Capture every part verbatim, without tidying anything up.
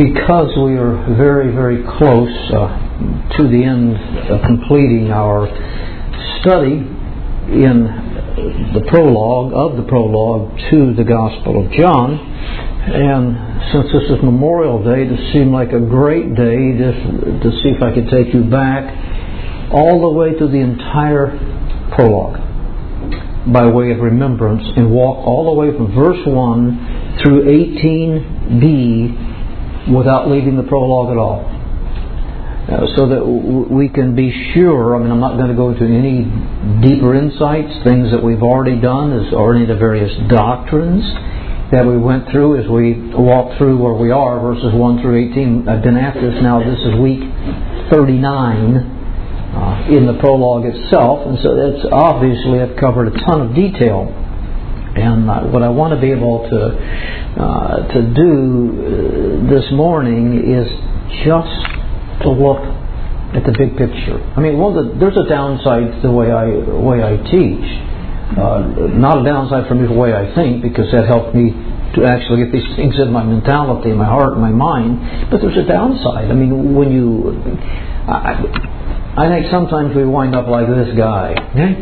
because we are very, very close uh, to the end of completing our study in the prologue, of the prologue to the Gospel of John, and since this is Memorial Day, it seemed like a great day just to see if I could take you back all the way to the entire prologue by way of remembrance and walk all the way from verse one through eighteen b without leaving the prologue at all. Uh, so that w- we can be sure, I mean, I'm not going to go into any deeper insights, things that we've already done, as already the various doctrines that we went through as we walked through where we are, verses one through eighteen. I've been at this now, this is week thirty-nine uh, in the prologue itself, and so that's obviously I've covered a ton of detail. And uh, what I want to be able to uh, to do uh, this morning is just to look at the big picture. I mean, well, the, there's a downside to the way I way I teach. Uh, not a downside for me the way I think, because that helped me to actually get these things in my mentality, my heart, my mind. But there's a downside. I mean, when you, I, I think sometimes we wind up like this guy. Okay?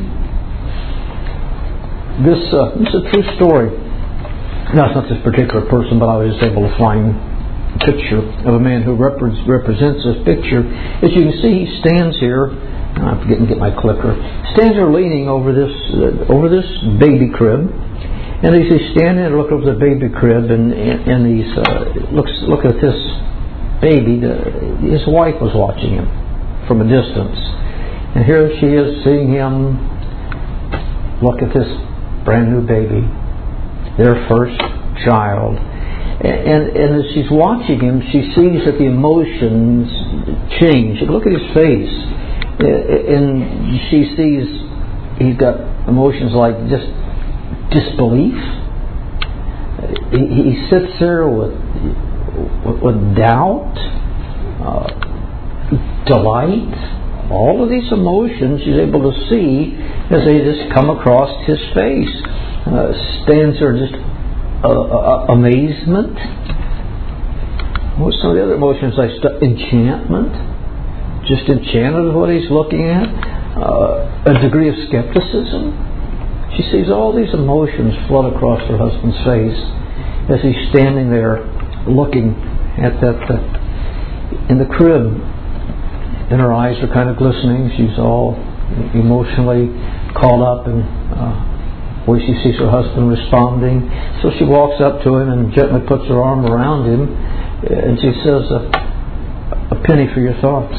This, uh, this is a true story. No, it's not this particular person, but I was just able to find a picture of a man who repre- represents this picture. As you can see, he stands here. I'm forgetting to get my clicker. Stands here leaning over this uh, over this baby crib, and as he's standing there, look over the baby crib, and and he's uh, looks look at this baby. The, his wife was watching him from a distance, and here she is seeing him look at this brand new baby, their first child. And, and as she's watching him, she sees that the emotions change. Look at his face. And she sees he's got emotions like just disbelief. He, he sits there with, with, with doubt, uh, delight. All of these emotions she's able to see as they just come across his face. Uh, stands there just uh, uh, amazement. What's some of the other emotions? Like st- enchantment. Just enchanted with what he's looking at. Uh, a degree of skepticism. She sees all these emotions flood across her husband's face as he's standing there looking at that uh, in the crib. And her eyes are kind of glistening. She's all emotionally caught up in uh, where she sees her husband responding. So she walks up to him and gently puts her arm around him, and she says, a, a penny for your thoughts.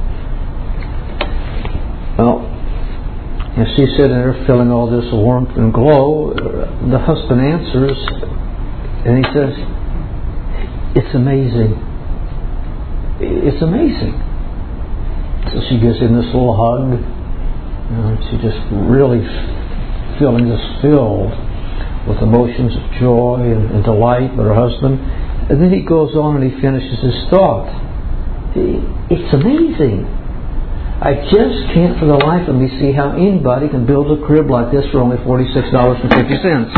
Well, as she's sitting there feeling all this warmth and glow, the husband answers, and he says, it's amazing. It's amazing. So she gives him this little hug. You know, she just really feeling just filled with emotions of joy and, and delight with her husband. And then he goes on and he finishes his thought. It's amazing. I just can't for the life of me see how anybody can build a crib like this for only forty-six dollars and fifty cents.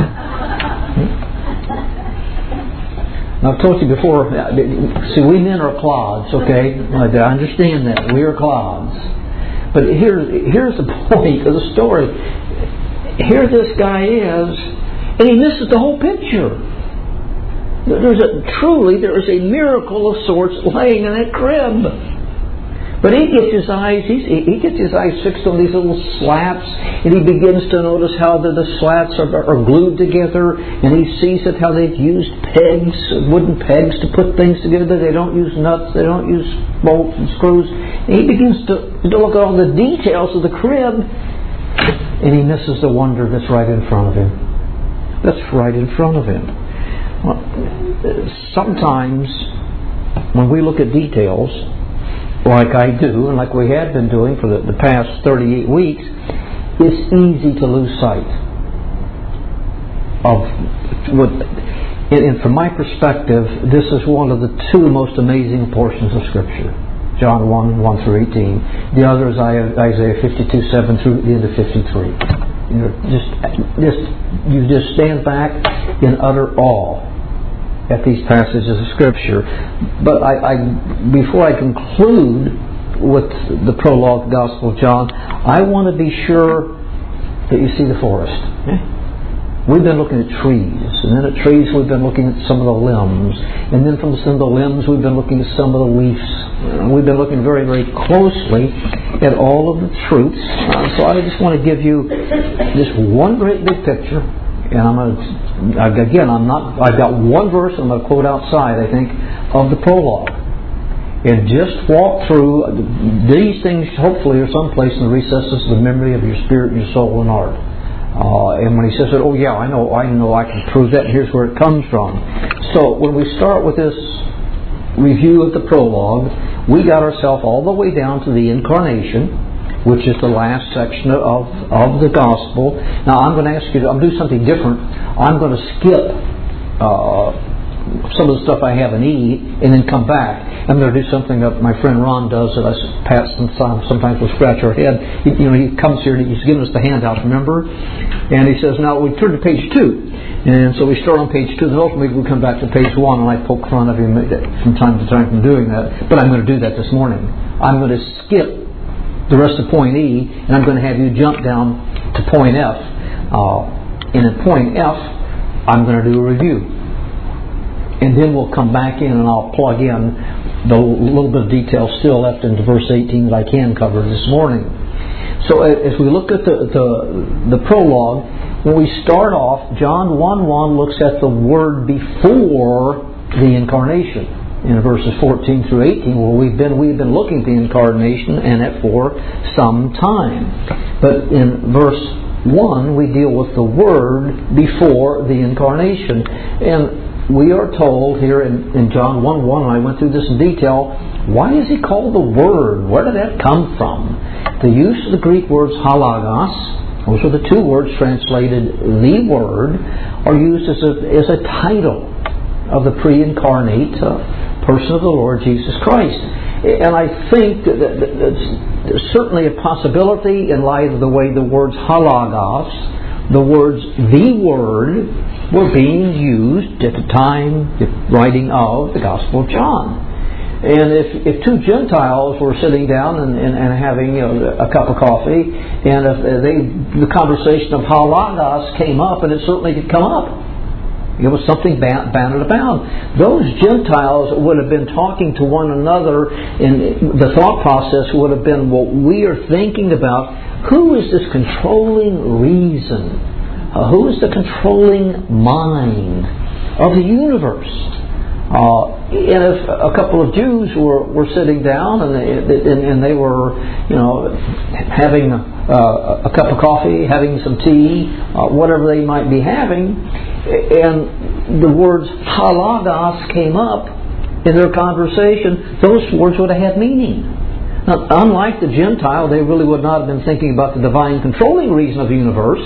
Now, I've told you before, see, we men are clods, okay? I understand that. We are clods. But here, here's the point of the story. Here this guy is, and he misses the whole picture. There's a, truly, there is a miracle of sorts laying in that crib. But he gets his eyes, he's, he gets his eyes fixed on these little slats, and he begins to notice how the, the slats are, are glued together, and he sees that how they've used pegs, wooden pegs to put things together. They don't use nuts, they don't use bolts and screws. And he begins to, to look at all the details of the crib, and he misses the wonder that's right in front of him. That's right in front of him. Well, sometimes when we look at details, like I do, and like we had been doing for the, the past thirty-eight weeks, it's easy to lose sight of what, and, and from my perspective, this is one of the two most amazing portions of Scripture. John one, one through eighteen. The other is Isaiah fifty-two, seven through the end of fifty-three. You know, just, just, you just stand back in utter awe at these passages of Scripture. But I, I before I conclude with the prologue of the Gospel of John, I want to be sure that you see the forest. We've been looking at trees, and then at trees we've been looking at some of the limbs, and then from some of the limbs we've been looking at some of the leaves. We've been looking very, very closely at all of the truths. Uh, so I just want to give you this one great big picture, and I'm going to, again, I'm not. I've got one verse I'm going to quote outside, I think, of the prologue. And just walk through these things, hopefully, are someplace in the recesses of the memory of your spirit and your soul and heart. Uh, and when he says that, oh yeah, I know, I know, I can prove that, and here's where it comes from. So when we start with this review of the prologue, we got ourselves all the way down to the incarnation, which is the last section of, of the gospel. Now I'm going to ask you to, I'm going to do something different. I'm going to skip uh, some of the stuff I have in E, and then come back. I'm going to do something that my friend Ron does that I Pat sometimes will scratch our head. He, you know, he comes here and he's giving us the handouts, remember? And he says, now we turn to page two. And so we start on page two, then ultimately we come back to page one, and I poke fun of him from time to time from doing that. But I'm going to do that this morning. I'm going to skip the rest of point E, and I'm going to have you jump down to point F. Uh, and at point F, I'm going to do a review. And then we'll come back in and I'll plug in the little bit of detail still left into verse eighteen that I can cover this morning. So as we look at the, the, the prologue, when we start off, John one one looks at the word before the incarnation. In verses fourteen through eighteen, where we've been we've been looking at the incarnation and at for some time. But in verse one, we deal with the word before the incarnation. And we are told here in, in John one one, and I went through this in detail, why is he called the Word? Where did that come from? The use of the Greek words halagos, those are the two words translated the Word, are used as a, as a title of the pre-incarnate uh, person of the Lord Jesus Christ. And I think that, that, that there's certainly a possibility in light of the way the words halagos, the words the Word, were being used at the time, the writing of the Gospel of John. And if, if two Gentiles were sitting down and, and, and having you know, a cup of coffee, and if they, the conversation of halagos came up, and it certainly could come up, it was something bandied about. Those Gentiles would have been talking to one another, and the thought process would have been what we are thinking about. Who is this controlling reason? Uh, who is the controlling mind of the universe? Uh, and if a couple of Jews were, were sitting down and they, and, and they were, you know, having uh, a cup of coffee, having some tea, uh, whatever they might be having, and the words halagos came up in their conversation, those words would have had meaning. Now, unlike the Gentile, they really would not have been thinking about the divine controlling reason of the universe,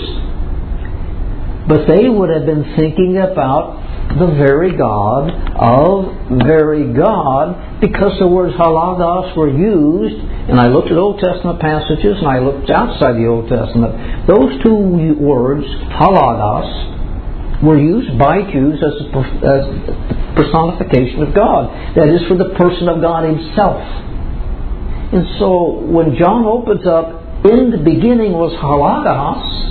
but they would have been thinking about the very God of very God, because the words halagos were used, and I looked at Old Testament passages and I looked outside the Old Testament. Those two words, halagos, were used by Jews as a personification of God. That is, for the person of God Himself. And so when John opens up, in the beginning was halagos,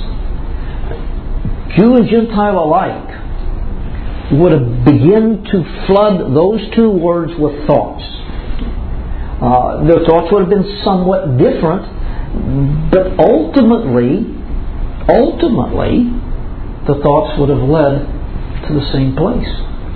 Jew and Gentile alike would have begun to flood those two words with thoughts. Uh, their thoughts would have been somewhat different, but ultimately, ultimately, the thoughts would have led to the same place.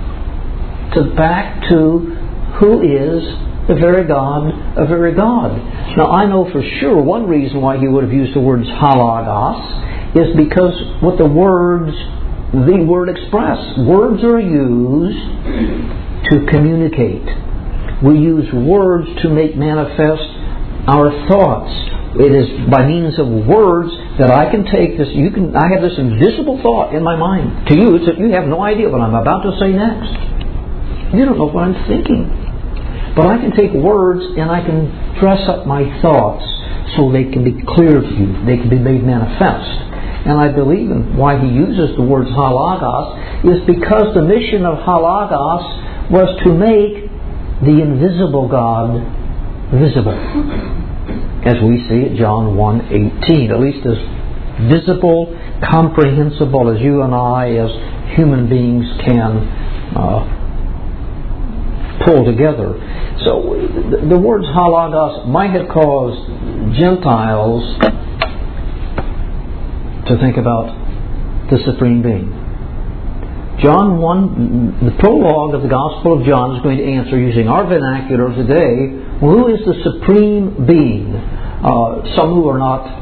To back to who is the very God, a very God. Now I know for sure one reason why he would have used the words halagos is because what the words, the word express. Words are used to communicate. We use words to make manifest our thoughts. It is by means of words that I can take this. You can. I have this invisible thought in my mind. To you, it's that you have no idea what I'm about to say next. You don't know what I'm thinking. But I can take words and I can dress up my thoughts so they can be clear to you. They can be made manifest. and I believe in why he uses the words halagos, is because the mission of halagos was to make the invisible God visible, as we see at John one eighteen, at least as visible, comprehensible as you and I as human beings can uh, pull together. So the, the words halagos might have caused Gentiles to think about the Supreme Being. John one, the prologue of the Gospel of John is going to answer using our vernacular today, well, who is the Supreme Being? Uh, some who are not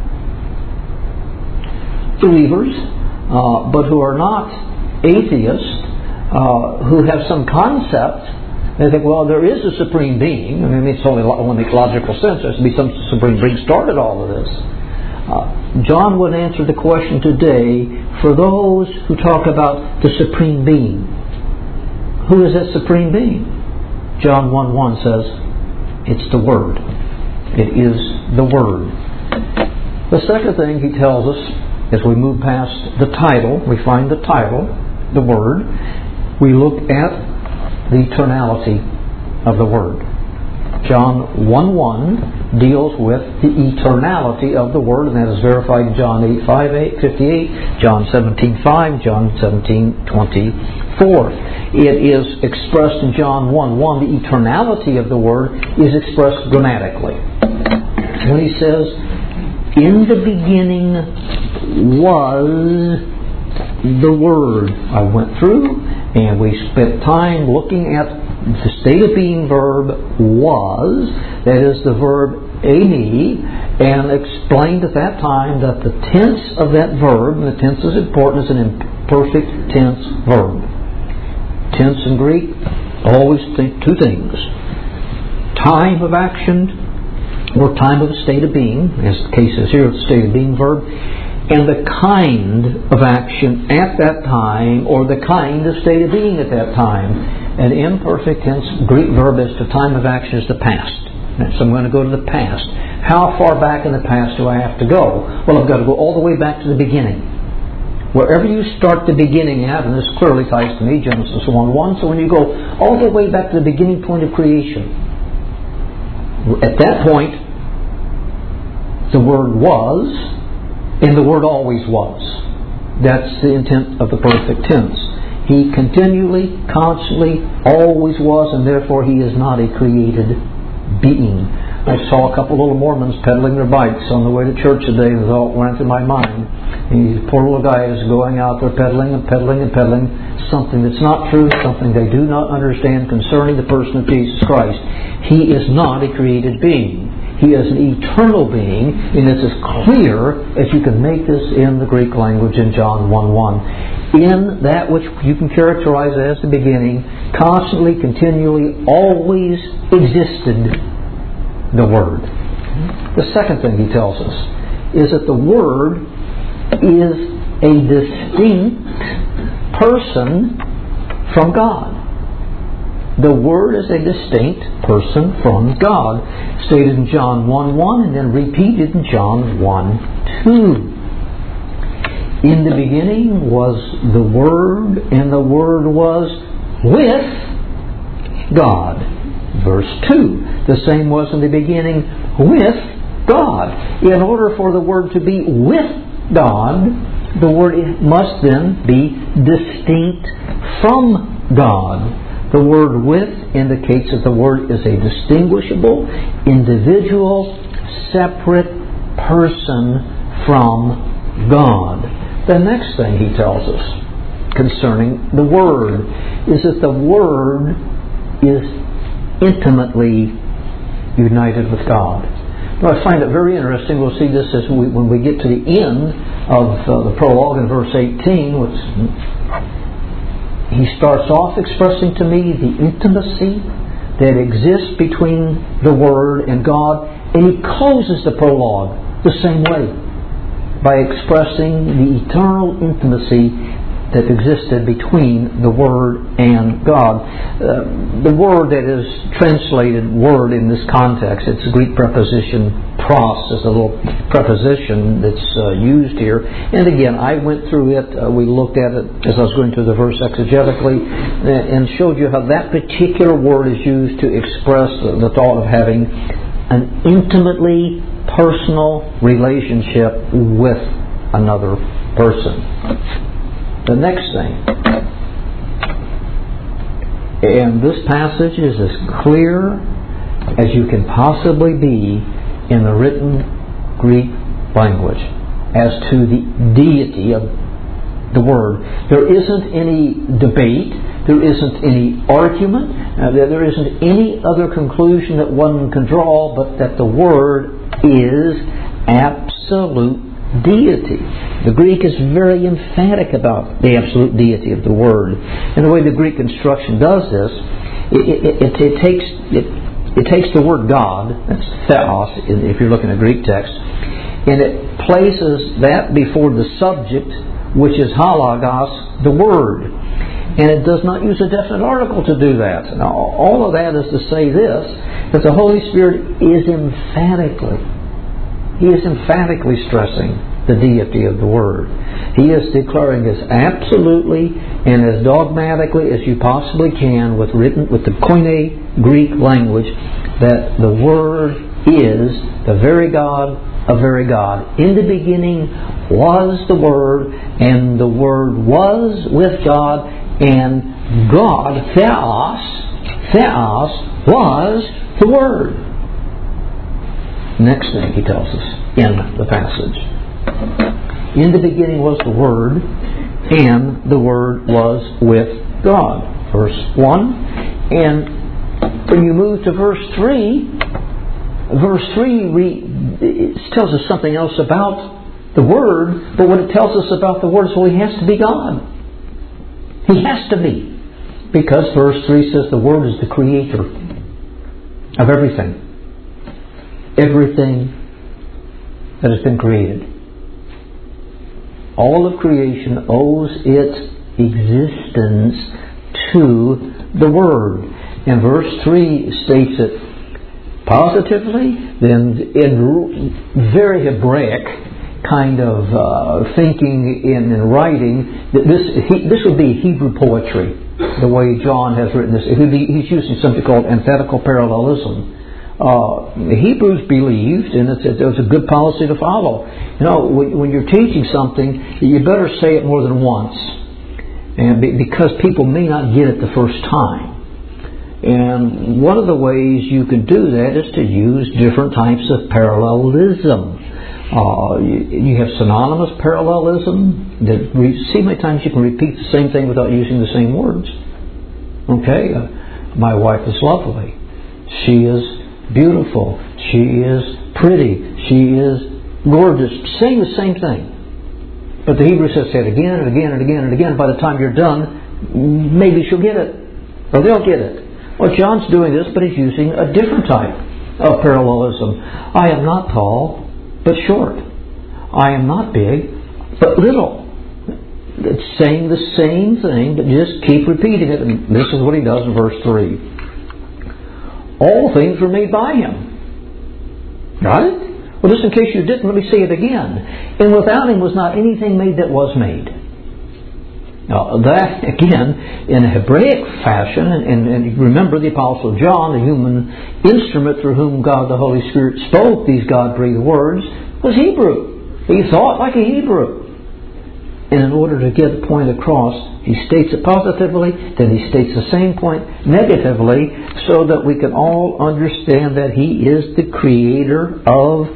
believers, uh, but who are not atheists, uh, who have some concept, they think, well, there is a Supreme Being. I mean, it's only, only makes logical sense. There has to be some Supreme Being started all of this. Uh, John would answer the question today for those who talk about the Supreme Being. Who is that Supreme Being? John one one says, it's the Word. It is the Word. The second thing he tells us, as we move past the title, we find the title, the Word, we look at the eternality of the Word. John one one deals with the eternality of the Word, and that is verified in John eight fifty-eight, John seventeen five, John seventeen twenty-four. It is expressed in John one one. The eternality of the Word is expressed grammatically. When he says, in the beginning was the Word. I went through and we spent time looking at the state of being verb was, that is the verb eimi, and explained at that time that the tense of that verb, and the tense is important, is an imperfect tense verb. Tense in Greek, always think two things. Time of action, or time of a state of being, as the case is here, the state of being verb, and the kind of action at that time, or the kind of state of being at that time. An imperfect tense Greek verb as to time of action is the past. So I'm going to go to the past. How far back in the past do I have to go? Well, I've got to go all the way back to the beginning. Wherever you start the beginning at, and this clearly ties to me, Genesis one one, so when you go all the way back to the beginning point of creation, at that point, the Word was, and the Word always was. That's the intent of the perfect tense. He continually, constantly, always was, and therefore He is not a created being. I saw a couple little Mormons pedaling their bikes on the way to church today, and the thought went through my mind. These poor little guys going out there pedaling and pedaling and pedaling something that's not true, something they do not understand concerning the person of Jesus Christ. He is not a created being. He is an eternal being, and it's as clear as you can make this in the Greek language in John one one. In that which you can characterize as the beginning, constantly, continually, always existed the Word. The second thing he tells us is that the Word is a distinct person from God. The Word is a distinct person from God, stated in John one one and then repeated in John one two. In the beginning was the Word, and the Word was with God. Verse two. The same was in the beginning with God. In order for the Word to be with God, the Word must then be distinct from God. The word with indicates that the Word is a distinguishable, individual, separate person from God. The next thing he tells us concerning the Word is that the Word is intimately united with God. Now, I find it very interesting. We'll see this as we, when we get to the end of uh, the prologue in verse eighteen, which he starts off expressing to me the intimacy that exists between the Word and God, and he closes the prologue the same way by expressing the eternal intimacy that existed between the Word and God. Uh, the word that is translated Word in this context, it's a Greek preposition pros is a little preposition that's uh, used here. And again, I went through it. Uh, we looked at it as I was going through the verse exegetically and showed you how that particular word is used to express the, the thought of having an intimately personal relationship with another person. The next thing, and this passage is as clear as you can possibly be in the written Greek language as to the deity of the Word. There isn't any debate, there isn't any argument, uh, there isn't any other conclusion that one can draw but that the Word is absolute deity. The Greek is very emphatic about the absolute deity of the Word. And the way the Greek construction does this, it, it, it, it takes it, it takes the word God, that's theos if you're looking at Greek text, and it places that before the subject, which is halagos, the Word. And it does not use a definite article to do that. Now, all of that is to say this, that the Holy Spirit is emphatically, He is emphatically stressing the deity of the Word. He is declaring as absolutely and as dogmatically as you possibly can with written with the Koine Greek language that the Word is the very God of very God. In the beginning was the Word, and the Word was with God, and God, theos, theos, was the Word. Next thing he tells us in the passage. In the beginning was the Word, and the Word was with God. Verse one. And when you move to verse three, verse three re, it tells us something else about the Word, but what it tells us about the Word is, well, He has to be God. He has to be. Because verse three says the Word is the creator of everything. Everything that has been created. All of creation owes its existence to the Word. And verse three states it positively, then in very Hebraic kind of uh, thinking in, in writing, this he, this would be Hebrew poetry, the way John has written this. It would be, he's using something called antithetical parallelism. Uh, the Hebrews believed, and it's, it was a good policy to follow. You know, when, when you're teaching something, you better say it more than once, and be, because people may not get it the first time. And one of the ways you can do that is to use different types of parallelism. Uh, you, you have synonymous parallelism. That re, see how many times you can repeat the same thing without using the same words. Okay, uh, my wife is lovely. She is beautiful. She is pretty. She is gorgeous. Saying the same thing. But the Hebrew says, say it again and again and again and again. By the time you're done, maybe she'll get it. Or they'll get it. Well, John's doing this, but he's using a different type of parallelism. I am not tall, but short. I am not big, but little. It's saying the same thing, but just keep repeating it. And this is what he does in verse three. All things were made by Him. Got it? Well, just in case you didn't, let me say it again. And without Him was not anything made that was made. Now, that, again, in a Hebraic fashion, and, and, and remember the Apostle John, the human instrument through whom God the Holy Spirit spoke these God-breathed words, was Hebrew. He thought like a Hebrew. And in order to get the point across, he states it positively, then he states the same point negatively, so that we can all understand that He is the creator of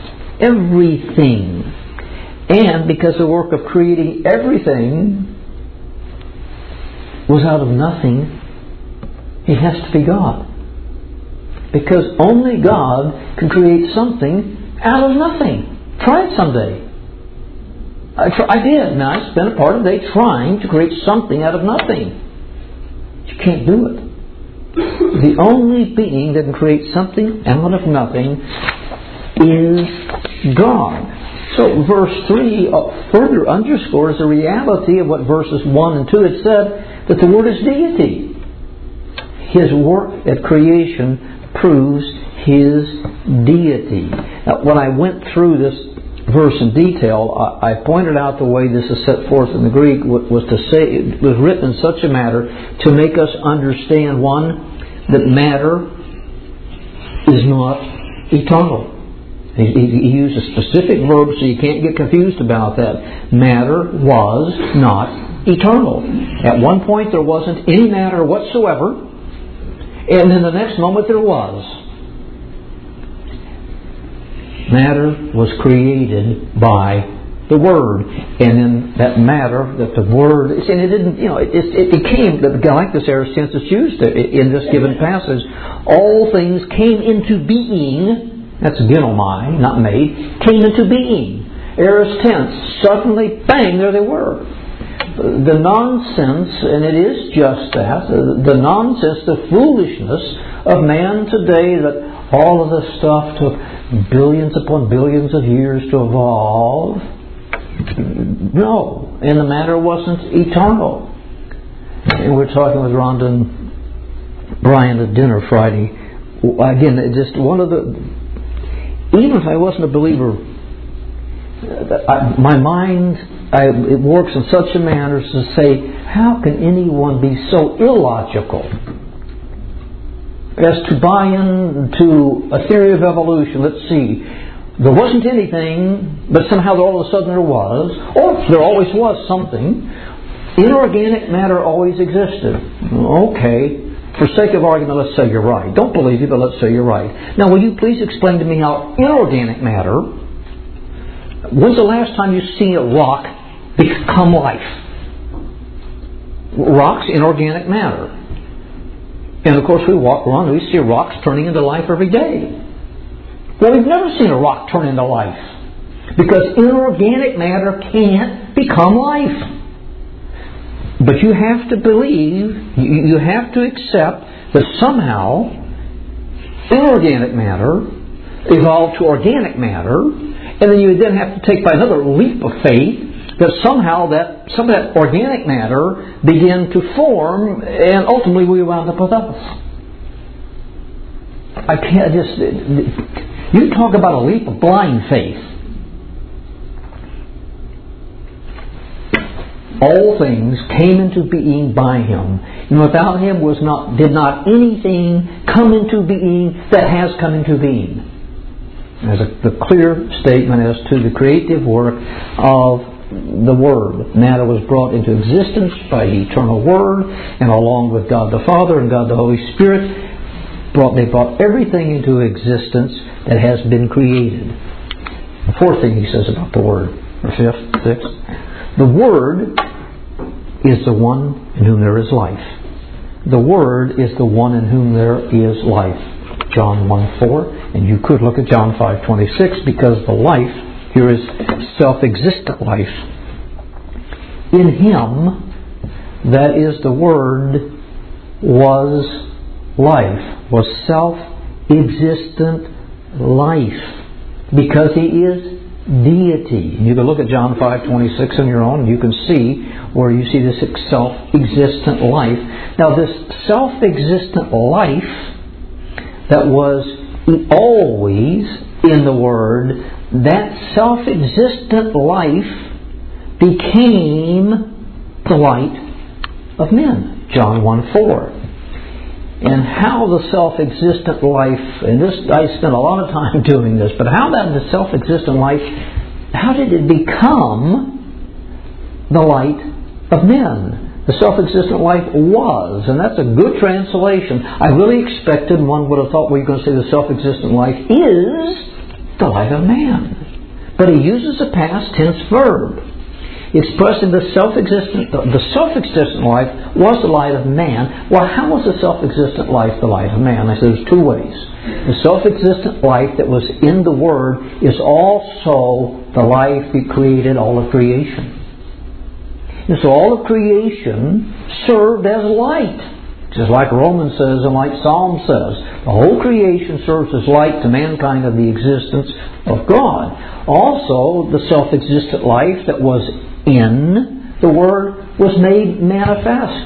everything. And because the work of creating everything was out of nothing, He has to be God. Because only God can create something out of nothing. Try it someday. I, try, I did. Now, I spent a part of the day trying to create something out of nothing. You can't do it. The only being that can create something out of nothing is God. So verse three further underscores the reality of what verses one and two had said, that the Word is deity. His work at creation proves His deity. Now, when I went through this verse in detail, I, I pointed out the way this is set forth in the Greek was to say it was written in such a manner to make us understand, one, that matter is not eternal. He, he, he used a specific verb, so you can't get confused about that. Matter was not eternal. At one point there wasn't any matter whatsoever, and then the next moment there was. Matter was created by the Word, and then that matter, that the Word, and it didn't, you know, it, it became, like this aorist tense is used in this given passage, all things came into being, that's genomai, not made, came into being. Aorist tense, suddenly, bang, there they were. The nonsense, and it is just that, the nonsense, the foolishness of man today that all of this stuff took billions upon billions of years to evolve. No, and the matter wasn't eternal. And we're talking with Rhonda and Brian at dinner Friday. Again, just one of the... Even if I wasn't a believer, I, my mind, I, it works in such a manner as to say, how can anyone be so illogical as to buy into a theory of evolution? Let's see. There wasn't anything, but somehow all of a sudden there was, or there always was something. Inorganic matter always existed. Okay, for sake of argument, let's say you're right. Don't believe you, but let's say you're right. Now, will you please explain to me how inorganic matter, when's the last time you've seen a rock become life? Rock's inorganic matter. And of course we walk around and we see rocks turning into life every day. Well, we've never seen a rock turn into life, because inorganic matter can't become life. But you have to believe, you have to accept that somehow inorganic matter evolved to organic matter, and then you then have to take by another leap of faith that somehow that some of that organic matter began to form, and ultimately we wound up with us. I can't just... You talk about a leap of blind faith. All things came into being by Him, and without Him was not did not anything come into being that has come into being. There's a the clear statement as to the creative work of the Word. Matter was brought into existence by the eternal Word, and along with God the Father and God the Holy Spirit, brought they brought everything into existence that has been created. The fourth thing he says about the Word, or fifth, sixth, the Word is the one in whom there is life. The Word is the one in whom there is life. John one four, and you could look at John five twenty-six, because the life here is self-existent life. In Him, that is the Word, was life, was self-existent life, because He is deity. You can look at John five twenty-six on your own, and you can see where you see this self-existent life. Now, this self-existent life that was always in the Word, that self-existent life became the light of men. John one four. And how the self-existent life, and this I spent a lot of time doing this, but how that the self-existent life, how did it become the light of men? The self-existent life was, and that's a good translation. I really expected one would have thought, well, you're going to say the self-existent life is the light of man. But he uses a past tense verb, expressing the self-existent, the self-existent life was the light of man. Well, how was the self-existent life the light of man? I said there's two ways. The self-existent life that was in the Word is also the life that created all of creation. And so all of creation served as light. Just like Romans says and like Psalm says, the whole creation serves as light to mankind of the existence of God. Also, the self-existent life that was in the Word was made manifest.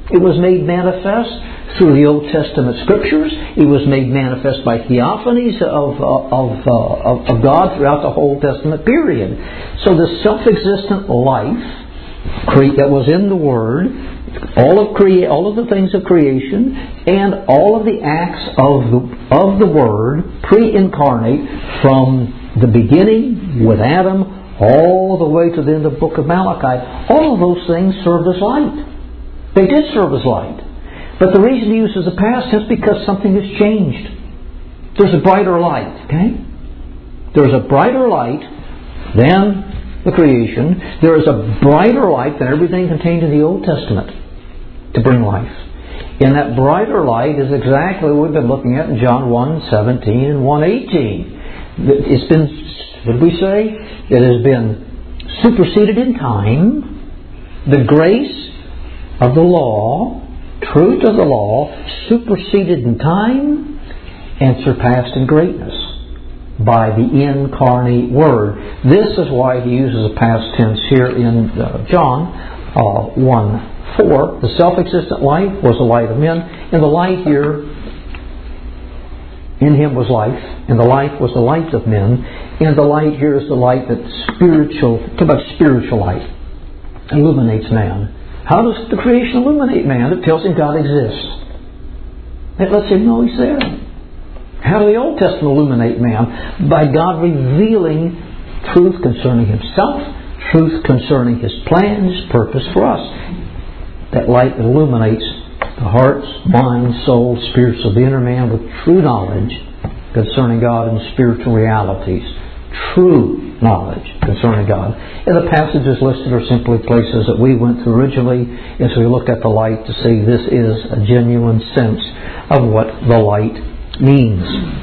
It was made manifest through the Old Testament Scriptures. It was made manifest by theophanies of, of, uh, of, of God throughout the Old Testament period. So the self-existent life that was in the Word, all of crea- all of the things of creation, and all of the acts of the, of the Word, pre-incarnate, from the beginning with Adam all the way to the end of the book of Malachi, all of those things served as light. They did serve as light. But the reason he uses the past is because something has changed. There's a brighter light, okay? There's a brighter light than the creation. There is a brighter light than everything contained in the Old Testament to bring life. And that brighter light is exactly what we've been looking at in John one seventeen and one eighteen. It's been, what did we say? It has been superseded in time. The grace of the law, truth of the law, superseded in time and surpassed in greatness by the incarnate Word. This is why he uses a past tense here in uh, John uh, one four. The self-existent light was the light of men, and the light here, in him was life, and the life was the light of men, and the light here is the light that spiritual, talk about spiritual light, illuminates man. How does the creation illuminate man? It tells him God exists. It lets him know He's there. How did the Old Testament illuminate man? By God revealing truth concerning Himself, truth concerning His plan, His purpose for us. That light illuminates the hearts, minds, souls, spirits of the inner man with true knowledge concerning God and spiritual realities. True knowledge concerning God. And the passages listed are simply places that we went through originally as we looked at the light to see this is a genuine sense of what the light means.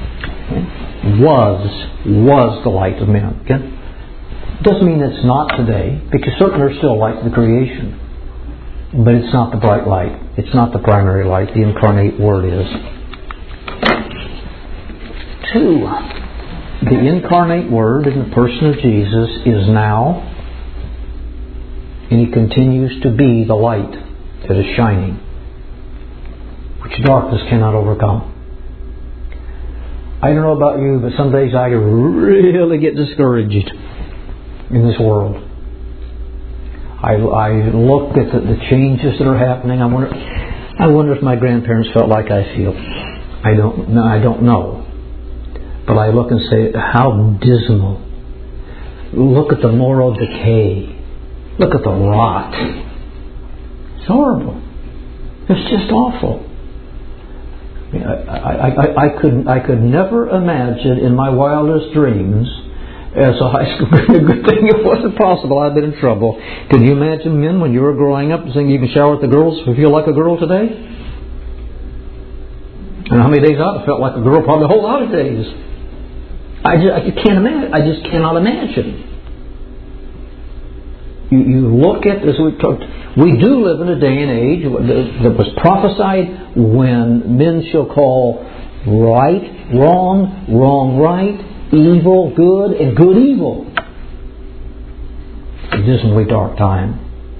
Was, was the light of men. Okay? Doesn't mean it's not today, because certainly there's still light in the creation. But it's not the bright light. It's not the primary light. The incarnate Word is. Two. The incarnate Word in the person of Jesus is now, and He continues to be the light that is shining, which darkness cannot overcome. I don't know about you, but some days I really get discouraged in this world. I, I look at the, the changes that are happening. I wonder, I wonder if my grandparents felt like I feel. I don't, I don't know. But I look and say, how dismal. Look at the moral decay. Look at the rot. It's horrible. It's just awful. I, mean, I, I, I, I, could, I could never imagine in my wildest dreams, as a high school, a good thing it wasn't possible, I'd been in trouble. Can you imagine men when you were growing up saying you can shower with the girls if you feel like a girl today? And how many days I've felt like a girl? Probably a whole lot of days. I just, I can't imagine. I just cannot imagine. You, you look at, as we talked, we do live in a day and age that was prophesied when men shall call right wrong, wrong right, evil good, and good evil. A dismally dark time.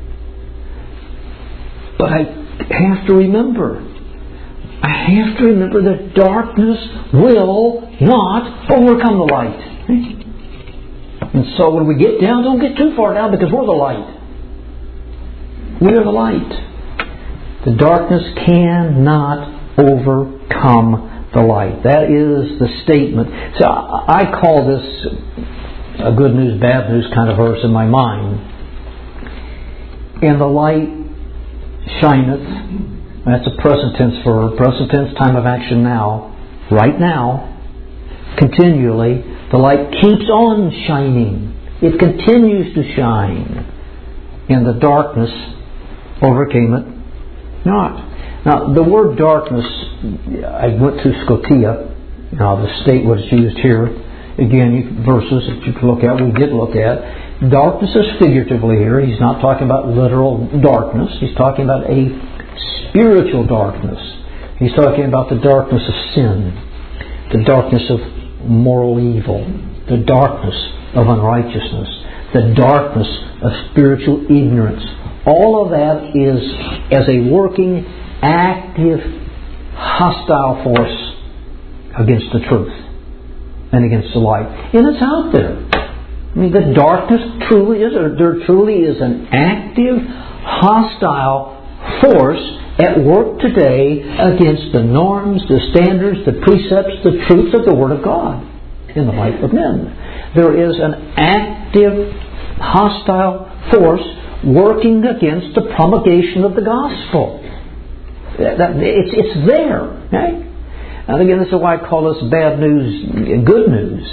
But I have to remember. I have to remember that darkness will not overcome the light. And so when we get down, don't get too far down, because we're the light. We are the light. The darkness cannot overcome the light. That is the statement. So I call this a good news, bad news kind of verse in my mind. And the light shineth. That's a present tense verb. Present tense, time of action now. Right now. Continually. The light keeps on shining. It continues to shine. And the darkness overcame it not. Now, the word darkness, I went to Scotia. Now, the state what is used here. Again, you, verses that you can look at, we did look at. Darkness is figuratively here. He's not talking about literal darkness. He's talking about a spiritual darkness. He's talking about the darkness of sin, the darkness of moral evil, the darkness of unrighteousness, the darkness of spiritual ignorance. all of that is as a working, active, hostile force against the truth and against the light. And it's out there. I mean, the darkness truly is, or there truly is an active, hostile force at work today against the norms, the standards, the precepts, the truths of the Word of God in the life of men. There is an active, hostile force working against the promulgation of the gospel. It's, it's there. Okay? And again, this is why I call this bad news good news.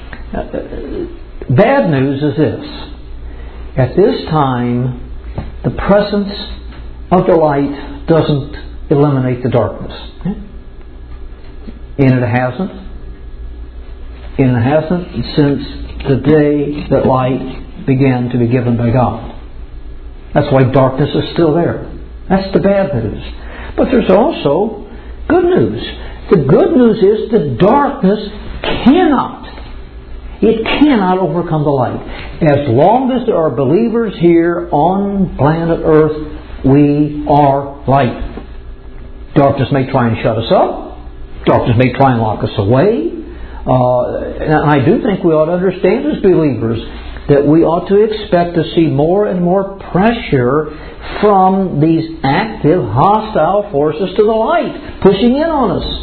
Bad news is this. At this time, the presence of the light doesn't eliminate the darkness. Okay? And it hasn't. And it hasn't since the day that light began to be given by God. That's why darkness is still there. That's the bad news. But there's also good news. The good news is the darkness cannot, it cannot overcome the light. As long as there are believers here on planet Earth, we are light. Darkness may try and shut us up. Darkness may try and lock us away. Uh, and I do think we ought to understand as believers that we ought to expect to see more and more pressure from these active, hostile forces to the light, pushing in on us.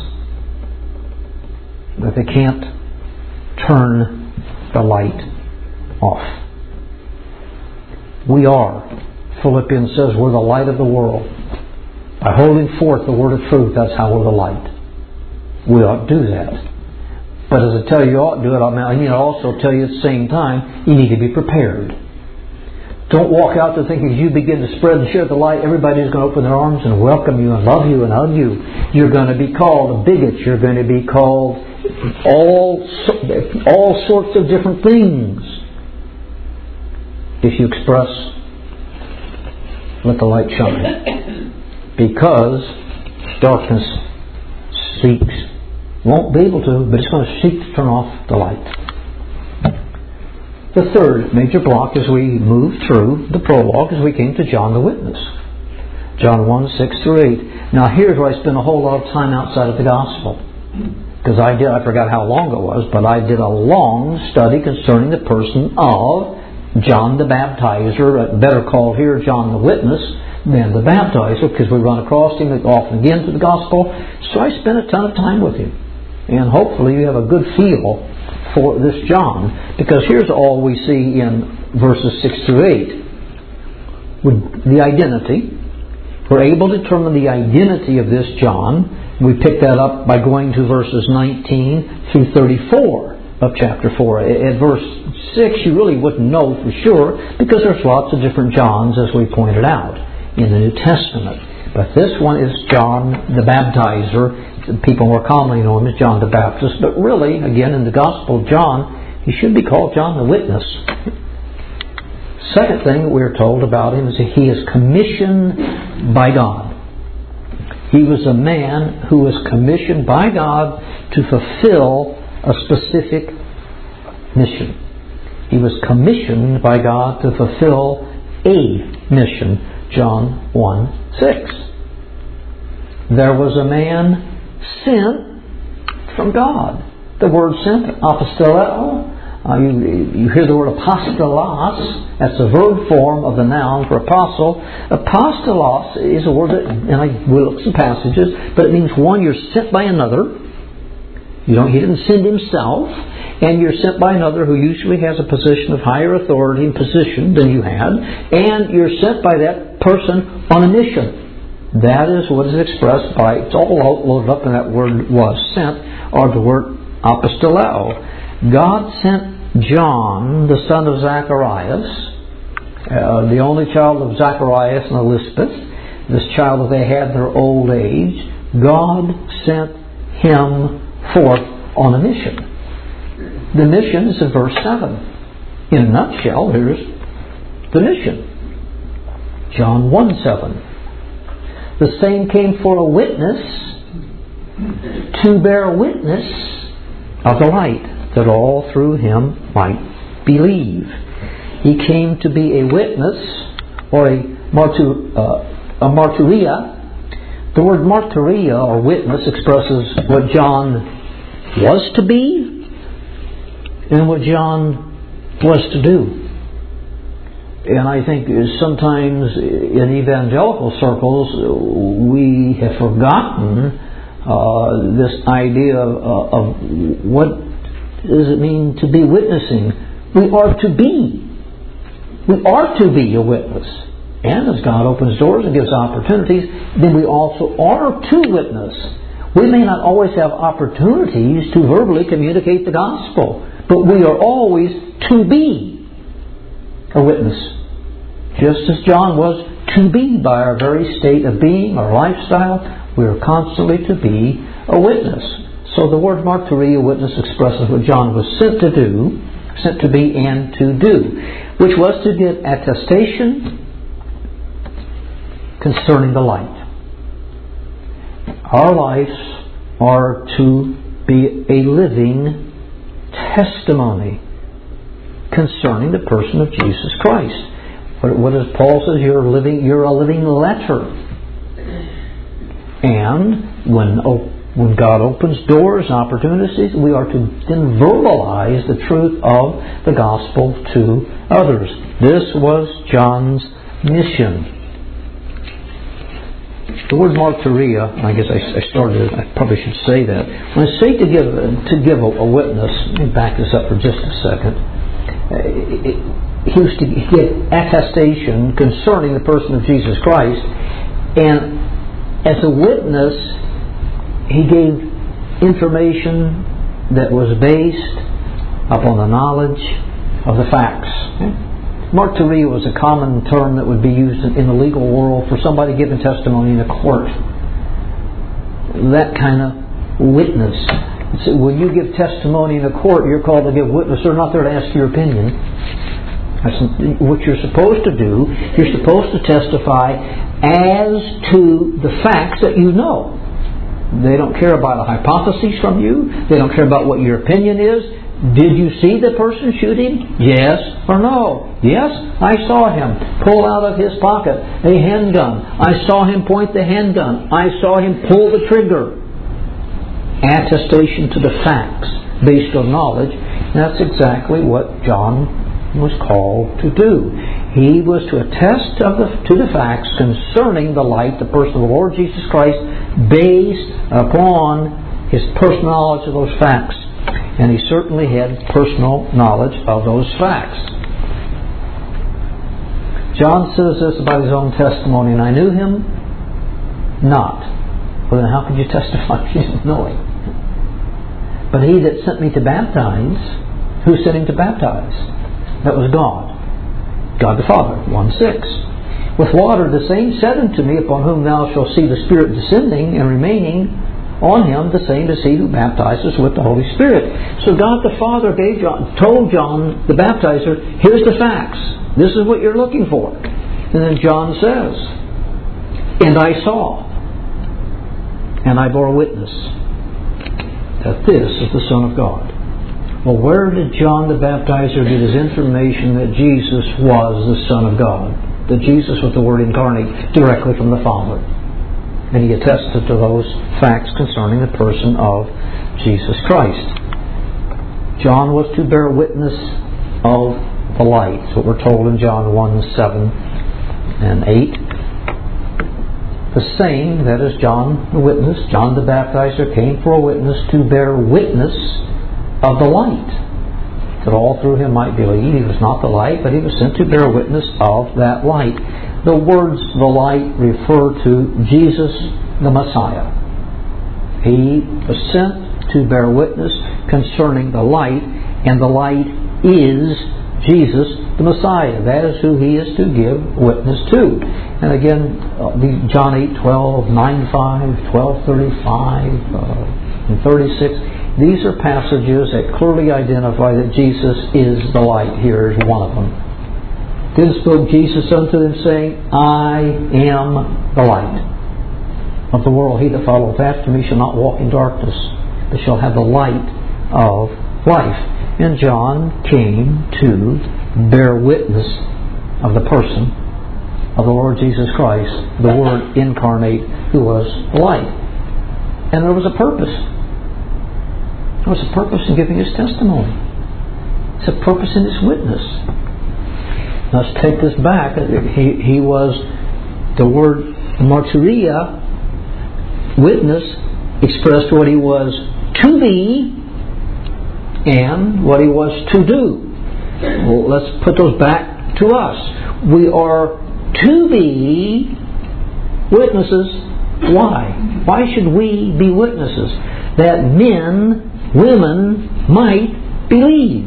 But they can't turn the light off. We are, Philippians says, we're the light of the world. By holding forth the word of truth, that's how we're the light. We ought to do that. But as I tell you, you ought to do it, I need to also tell you at the same time, you need to be prepared. Don't walk out there thinking as you begin to spread and share the light, everybody's going to open their arms and welcome you and love you and hug you. You're going to be called a bigot. You're going to be called all, all sorts of different things. If you express, let the light shine. Because darkness seeks won't be able to, but it's going to seek to turn off the light. The third major block as we move through the prologue is we came to John the Witness. John one, six through eight. Now here's where I spent a whole lot of time outside of the gospel. Because I did, I forgot how long it was, but I did a long study concerning the person of John the Baptizer, better called here John the Witness than the Baptizer, because we run across him often again through the gospel. So I spent a ton of time with him. And hopefully you have a good feel for this John, because here's all we see in verses six through eight. With the identity, we're able to determine the identity of this John. We pick that up by going to verses nineteen through thirty-four of chapter four. At verse six, you really wouldn't know for sure, because there's lots of different Johns, as we pointed out, in the New Testament. But this one is John the Baptizer. People more commonly know him as John the Baptist. But really, again, in the Gospel of John, he should be called John the Witness. Second thing we're told about him is that he is commissioned by God. He was a man who was commissioned by God to fulfill a specific mission. He was commissioned by God to fulfill a mission. John one, six. There was a man sent from God. The word sent, apostello, uh, you, you hear the word apostolos, that's the verb form of the noun for apostle. Apostolos is a word that, and I will look some passages, but it means one, you're sent by another. You don't, he didn't send himself, and you're sent by another who usually has a position of higher authority and position than you had, and you're sent by that person on a mission. That is what is expressed by, it's all loaded up in that word was sent, or the word apostoleo. God sent John, the son of Zacharias, uh, the only child of Zacharias and Elizabeth, this child that they had in their old age. God sent him forth on a mission. The mission is in verse seven. In a nutshell, here's the mission. John one, seven. The same came for a witness, to bear witness of the light, that all through him might believe. He came to be a witness, or a martu, uh, a martyria. The word martyria, or witness, expresses what John was to be and what John was to do. And I think sometimes in evangelical circles we have forgotten uh, this idea of, uh, of what does it mean to be witnessing. We are to be. We are to be a witness. And as God opens doors and gives opportunities, then we also are to witness. We may not always have opportunities to verbally communicate the gospel, but we are always to be a witness. Just as John was to be by our very state of being, our lifestyle, we are constantly to be a witness. So the word martyria, witness, expresses what John was sent to do, sent to be and to do, which was to give attestation concerning the light. Our lives are to be a living testimony concerning the person of Jesus Christ. What, what does Paul says? You're a living, you're a living letter. And when when God opens doors and opportunities, we are to then verbalize the truth of the gospel to others. This was John's mission. The word martyria, I guess I, I started, I probably should say that. When I say to give to give a, a witness, let me back this up for just a second. He was to give attestation concerning the person of Jesus Christ, and as a witness, he gave information that was based upon the knowledge of the facts. Martyria was a common term that would be used in the legal world for somebody giving testimony in a court. That kind of witness. So when you give testimony in a court, you're called to give witness. They're not there to ask your opinion. That's what you're supposed to do. You're supposed to testify as to the facts that you know. They don't care about a hypothesis from you. They don't care about what your opinion is. Did you see the person shooting? Yes or no? Yes, I saw him pull out of his pocket a handgun. I saw him point the handgun. I saw him pull the trigger. Attestation to the facts based on knowledge. That's exactly what John was called to do. He was to attest of the, to the facts concerning the light, the person of the Lord Jesus Christ, based upon his personal knowledge of those facts. And he certainly had personal knowledge of those facts. John says this about his own testimony, and I knew him not. Well, then how could you testify if you didn't know him? But he that sent me to baptize, who sent him to baptize? That was God. God the Father, one six. With water the same said unto me, upon whom thou shalt see the Spirit descending and remaining on him, the same is he who baptizes with the Holy Spirit. So God the Father gave John, told John the baptizer, here's the facts. This is what you're looking for. And then John says, and I saw, and I bore witness that this is the Son of God. Well, where did John the Baptizer get his information that Jesus was the Son of God? That Jesus was the Word incarnate directly from the Father. And he attested to those facts concerning the person of Jesus Christ. John was to bear witness of the light. That's what we're told in John one, seven and eight. The same, that is John the witness, John the Baptizer came for a witness to bear witness of the light, that all through him might believe. He was not the light, but he was sent to bear witness of that light. The words the light refer to Jesus the Messiah. He was sent to bear witness concerning the light, and the light is Jesus the Messiah. That is who he is to give witness to. And again, John eight twelve, nine five, twelve thirty-five, uh, and thirty-six. These are passages that clearly identify that Jesus is the light. Here is one of them. Then spoke Jesus unto them, saying, I am the light of the world. He that followeth after me shall not walk in darkness, but shall have the light of life. And John came to bear witness of the person of the Lord Jesus Christ, the Word incarnate, who was light. And there was a purpose. There was a purpose in giving His testimony. There's a purpose in His witness. Let's take this back. He, he was, the word martyria, witness, expressed what He was to be and what He was to do. Well, let's put those back to us. We are to be witnesses. Why? Why should we be witnesses? That men, women might believe.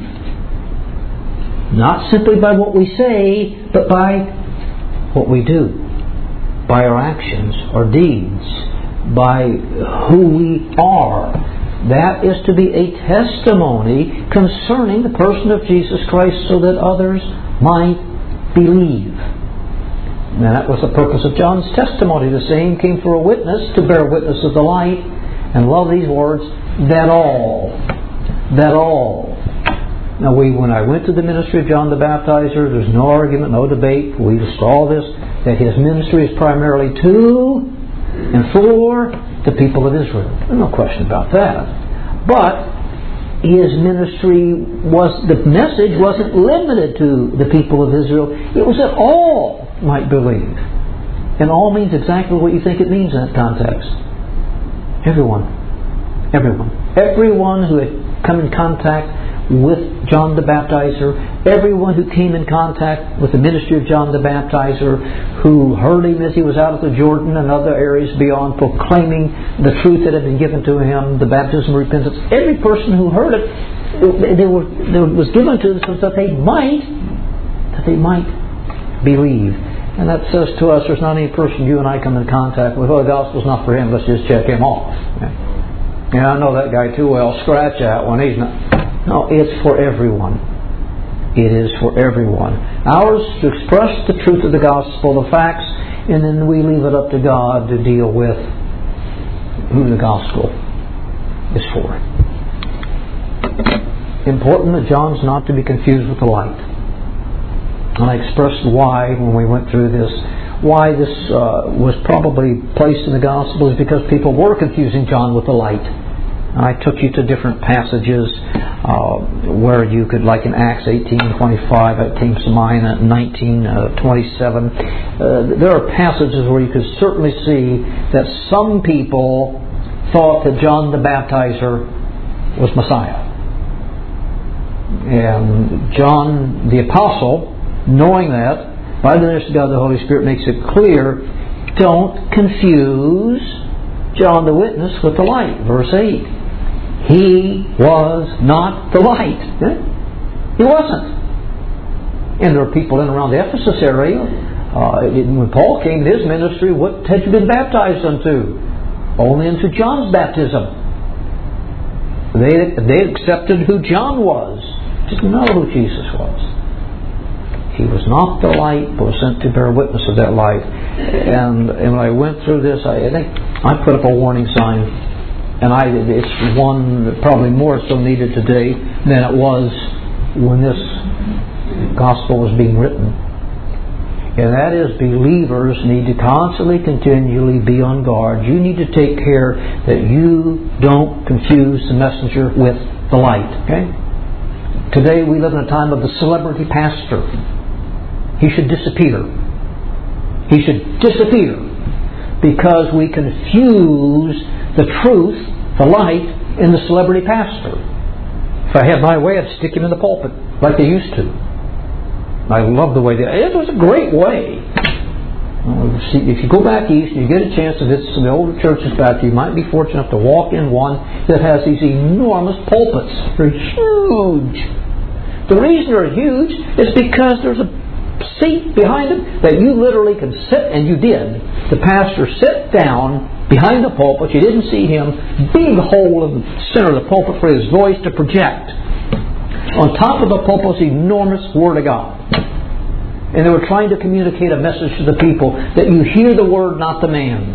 Not simply by what we say, but by what we do. By our actions, our deeds, by who we are. That is to be a testimony concerning the person of Jesus Christ so that others might believe. And that was the purpose of John's testimony. The same came for a witness, to bear witness of the light. And love these words, that all, that all. Now, we, when I went to the ministry of John the Baptizer, there's no argument, no debate. We saw this, that his ministry is primarily to and for the people of Israel. There's no question about that. But his ministry was, the message wasn't limited to the people of Israel. It was that all might believe. And all means exactly what you think it means in that context. Everyone. Everyone. Everyone who had come in contact with John the Baptizer, everyone who came in contact with the ministry of John the Baptizer, who heard him as he was out of the Jordan and other areas beyond, proclaiming the truth that had been given to him, the baptism of repentance. Every person who heard it, they were, it was given to them so that they might, that they might believe. And that says to us, there's not any person you and I come in contact with, oh, the gospel's not for him, let's just check him off. Yeah, I know that guy too well, scratch that one, he's not. No, it's for everyone. It is for everyone. Ours to express the truth of the gospel, the facts, and then we leave it up to God to deal with who the gospel is for. Important that John's not to be confused with the light. And I expressed why when we went through this. Why this uh, was probably placed in the gospel is because people were confusing John with the light. I took you to different passages uh, where you could, like in Acts eighteen twenty-five, it came to mind at nineteen twenty-seven. Uh, there are passages where you could certainly see that some people thought that John the Baptizer was Messiah. And John the Apostle, knowing that, by the mercy of God the Holy Spirit makes it clear, don't confuse John the Witness with the light. Verse eight. He was not the light. He wasn't. And there are people in around the Ephesus area. Uh, when Paul came to his ministry, what had you been baptized unto? Only unto John's baptism. They, they accepted who John was. Didn't know who Jesus was. He was not the light, but was sent to bear witness of that light. And, and when I went through this, I, I think I put up a warning sign. And I, it's one that probably more so needed today than it was when this gospel was being written. And that is, believers need to constantly, continually be on guard. You need to take care that you don't confuse the messenger with the light. Okay? Today we live in a time of the celebrity pastor. He should disappear. He should disappear because we confuse the truth, the light, and the celebrity pastor. If I had my way, I'd stick him in the pulpit like they used to. I love the way they... It was a great way. Well, see, if you go back east and you get a chance to visit some of the older churches back there, you might be fortunate enough to walk in one that has these enormous pulpits. They're huge. The reason they're huge is because there's a seat behind them that you literally can sit, and you did. The pastor sit down behind the pulpit. You didn't see him. Big hole in the center of the pulpit for his voice to project. On top of the pulpit was the enormous Word of God. And they were trying to communicate a message to the people that you hear the Word, not the man.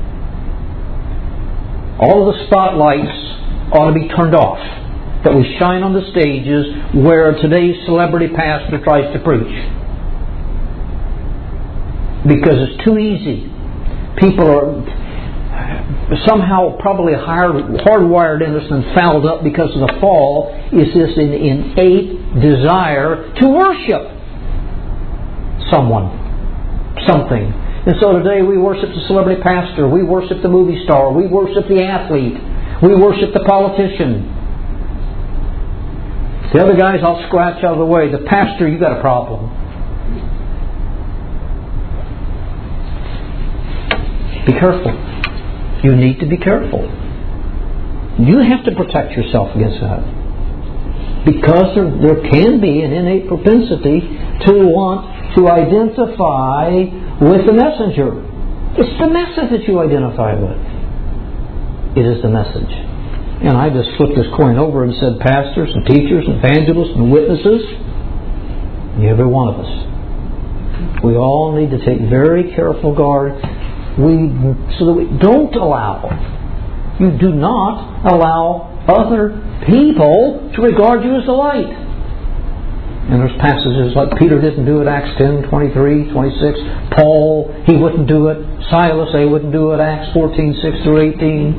All of the spotlights ought to be turned off that we shine on the stages where today's celebrity pastor tries to preach. because it's too easy. People are somehow probably hard, hardwired in us and fouled up because of the fall is this innate desire to worship someone, something. And so today we worship the celebrity pastor, we worship the movie star, we worship the athlete, we worship the politician. The other guys I'll scratch out of the way. The pastor, you got a problem. Be careful. You need to be careful. You have to protect yourself against that. Because there, there can be an innate propensity to want to identify with the messenger. It's the message that you identify with. It is the message. And I just flipped this coin over and said pastors and teachers and evangelists and witnesses, and every one of us. We all need to take very careful guard we, so that we don't allow, you do not allow other people to regard you as the light. And there's passages like Peter didn't do it, Acts ten, twenty-three, twenty-six. Paul, he wouldn't do it. Silas, they wouldn't do it. Acts fourteen, six through eighteen.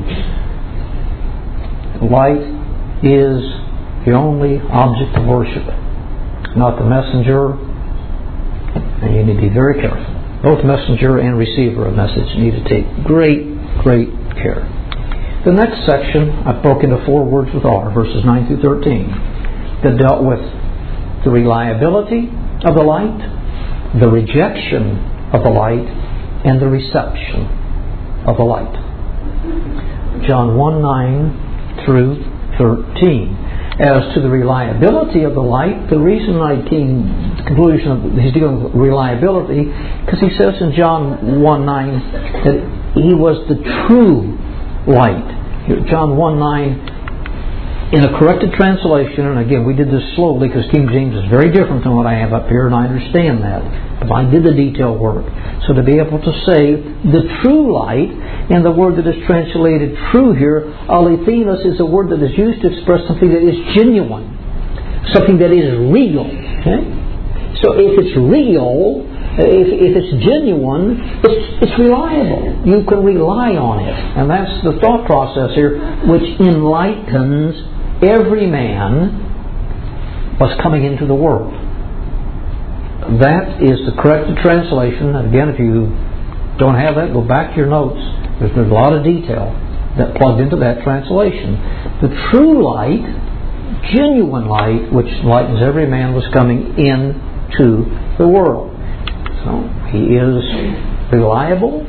Light is the only object of worship, not the messenger. And you need to be very careful. Both messenger and receiver of message need to take great, great care. The next section I broke into four words with R, verses nine through thirteen, that dealt with the reliability of the light, the rejection of the light, and the reception of the light. John one, nine through thirteen. As to the reliability of the light, the reason I came to the conclusion of he's dealing with reliability, because he says in John one nine that he was the true light. John one nine, in a corrected translation, and again we did this slowly because King James is very different than what I have up here, and I understand that. But I did the detail work. So to be able to say the true light, and the word that is translated true here, alethenos, is a word that is used to express something that is genuine, something that is real. Okay? So if it's real, if, if it's genuine, it's, it's reliable. You can rely on it. And that's the thought process here, which enlightens every man what's coming into the world. That is the corrected translation. And again, if you don't have that, go back to your notes. There's, there's a lot of detail that plugged into that translation. The true light, genuine light, which enlightens every man, was coming into the world. So he is reliable,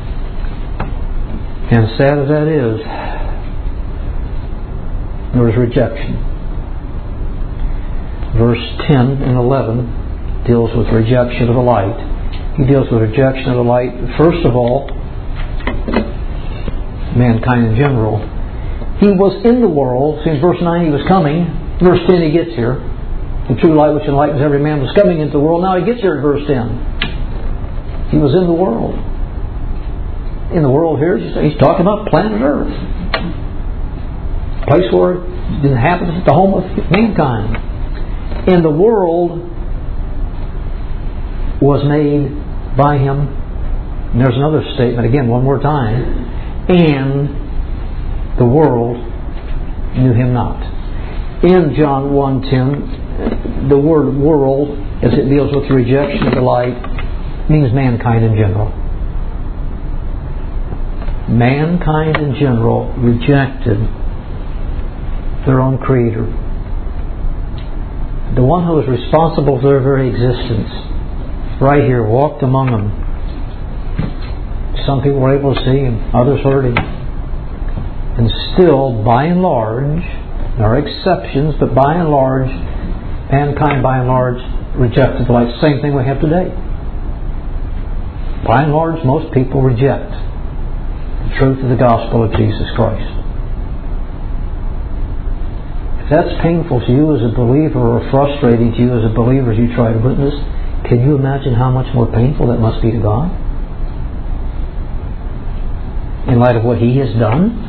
and sad as that is, there is rejection. Verse ten and eleven deals with rejection of the light. He deals with rejection of the light, first of all, mankind in general. He was in the world. See, in verse nine he was coming. Verse ten he gets here. The true light which enlightens every man was coming into the world. Now he gets here at verse ten. He was in the world. In the world here, he's talking about planet Earth. A place where it didn't happen at the home of mankind. And the world was made by him. And there's another statement, again, one more time. And the world knew him not. In John one ten, the word world, as it deals with the rejection of the light, means mankind in general. Mankind in general rejected their own Creator. The one who was responsible for their very existence, right here, walked among them. Some people were able to see Him, others heard Him. And still, by and large, there are exceptions, but by and large, mankind by and large rejected the light. Same thing we have today. By and large, most people reject the truth of the gospel of Jesus Christ. If that's painful to you as a believer, or frustrating to you as a believer as you try to witness, can you imagine how much more painful that must be to God? In light of what He has done?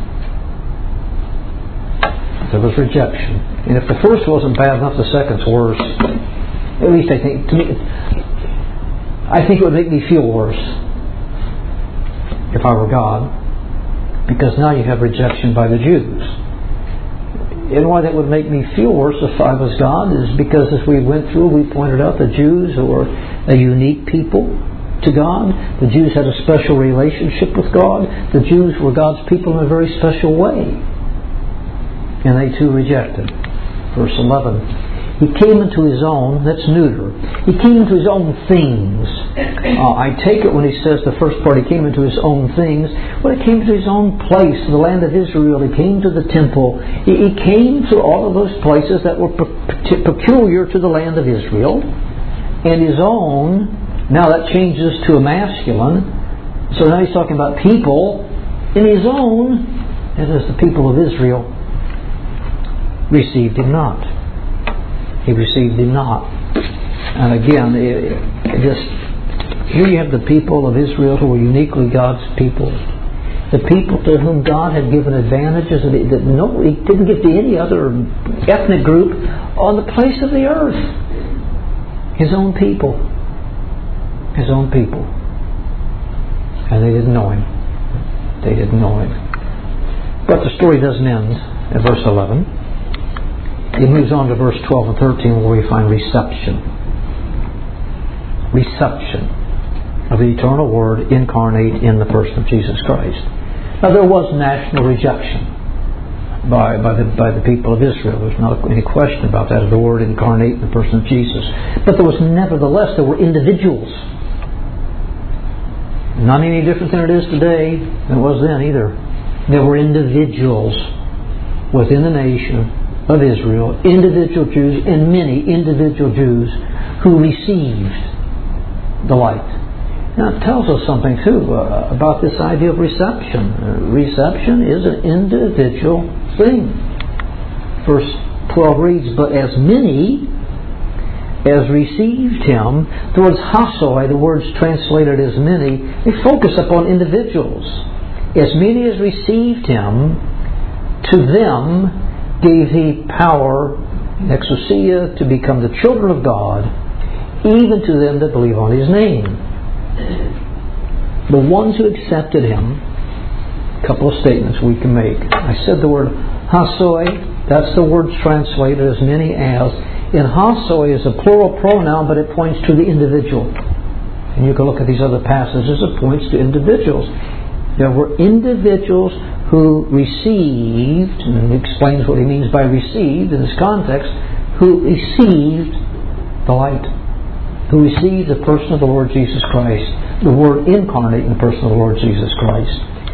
There was rejection. And if the first wasn't bad enough, the second's worse. At least I think, to me, I think it would make me feel worse if I were God, because now you have rejection by the Jews. And why that would make me feel worse if I was God is because as we went through, we pointed out the Jews were a unique people to God. The Jews had a special relationship with God. The Jews were God's people in a very special way. And they too rejected. Verse eleven. He came into His own, that's neuter. He came into His own things. Uh, I take it when he says the first part, He came into His own things. Well, He came to His own place, the land of Israel. He came to the temple. He, he came to all of those places that were pe- peculiar to the land of Israel. And His own, now that changes to a masculine. So now He's talking about people. In His own, that is the people of Israel, received Him not. He received Him not. And again, it, it just here you have the people of Israel who were uniquely God's people. The people to whom God had given advantages that, he, that no, He didn't give to any other ethnic group on the face of the earth. His own people. His own people. And they didn't know Him. They didn't know Him. But the story doesn't end at verse eleven. It moves on to verse twelve and thirteen where we find reception. Reception of the eternal Word incarnate in the person of Jesus Christ. Now there was national rejection by, by, the, by the people of Israel. There's not any question about that, of the Word incarnate in the person of Jesus. But there was nevertheless, there were individuals. Not any different than it is today than it was then either. There were individuals within the nation of Israel, individual Jews and many individual Jews who received the light. Now it tells us something too uh, about this idea of reception. Uh, reception is an individual thing. Verse twelve reads, but as many as received Him, the words hasoi, the words translated as many, they focus upon individuals. As many as received Him, to them gave He power, exousia, to become the children of God, even to them that believe on His name. The ones who accepted Him, a couple of statements we can make. I said the word hasoi, that's the word translated as many as. And hasoi is a plural pronoun, but it points to the individual. And you can look at these other passages, it points to individuals. There were individuals who received, and he explains what he means by received in this context, who received the light, who received the person of the Lord Jesus Christ, the Word incarnate in the person of the Lord Jesus Christ.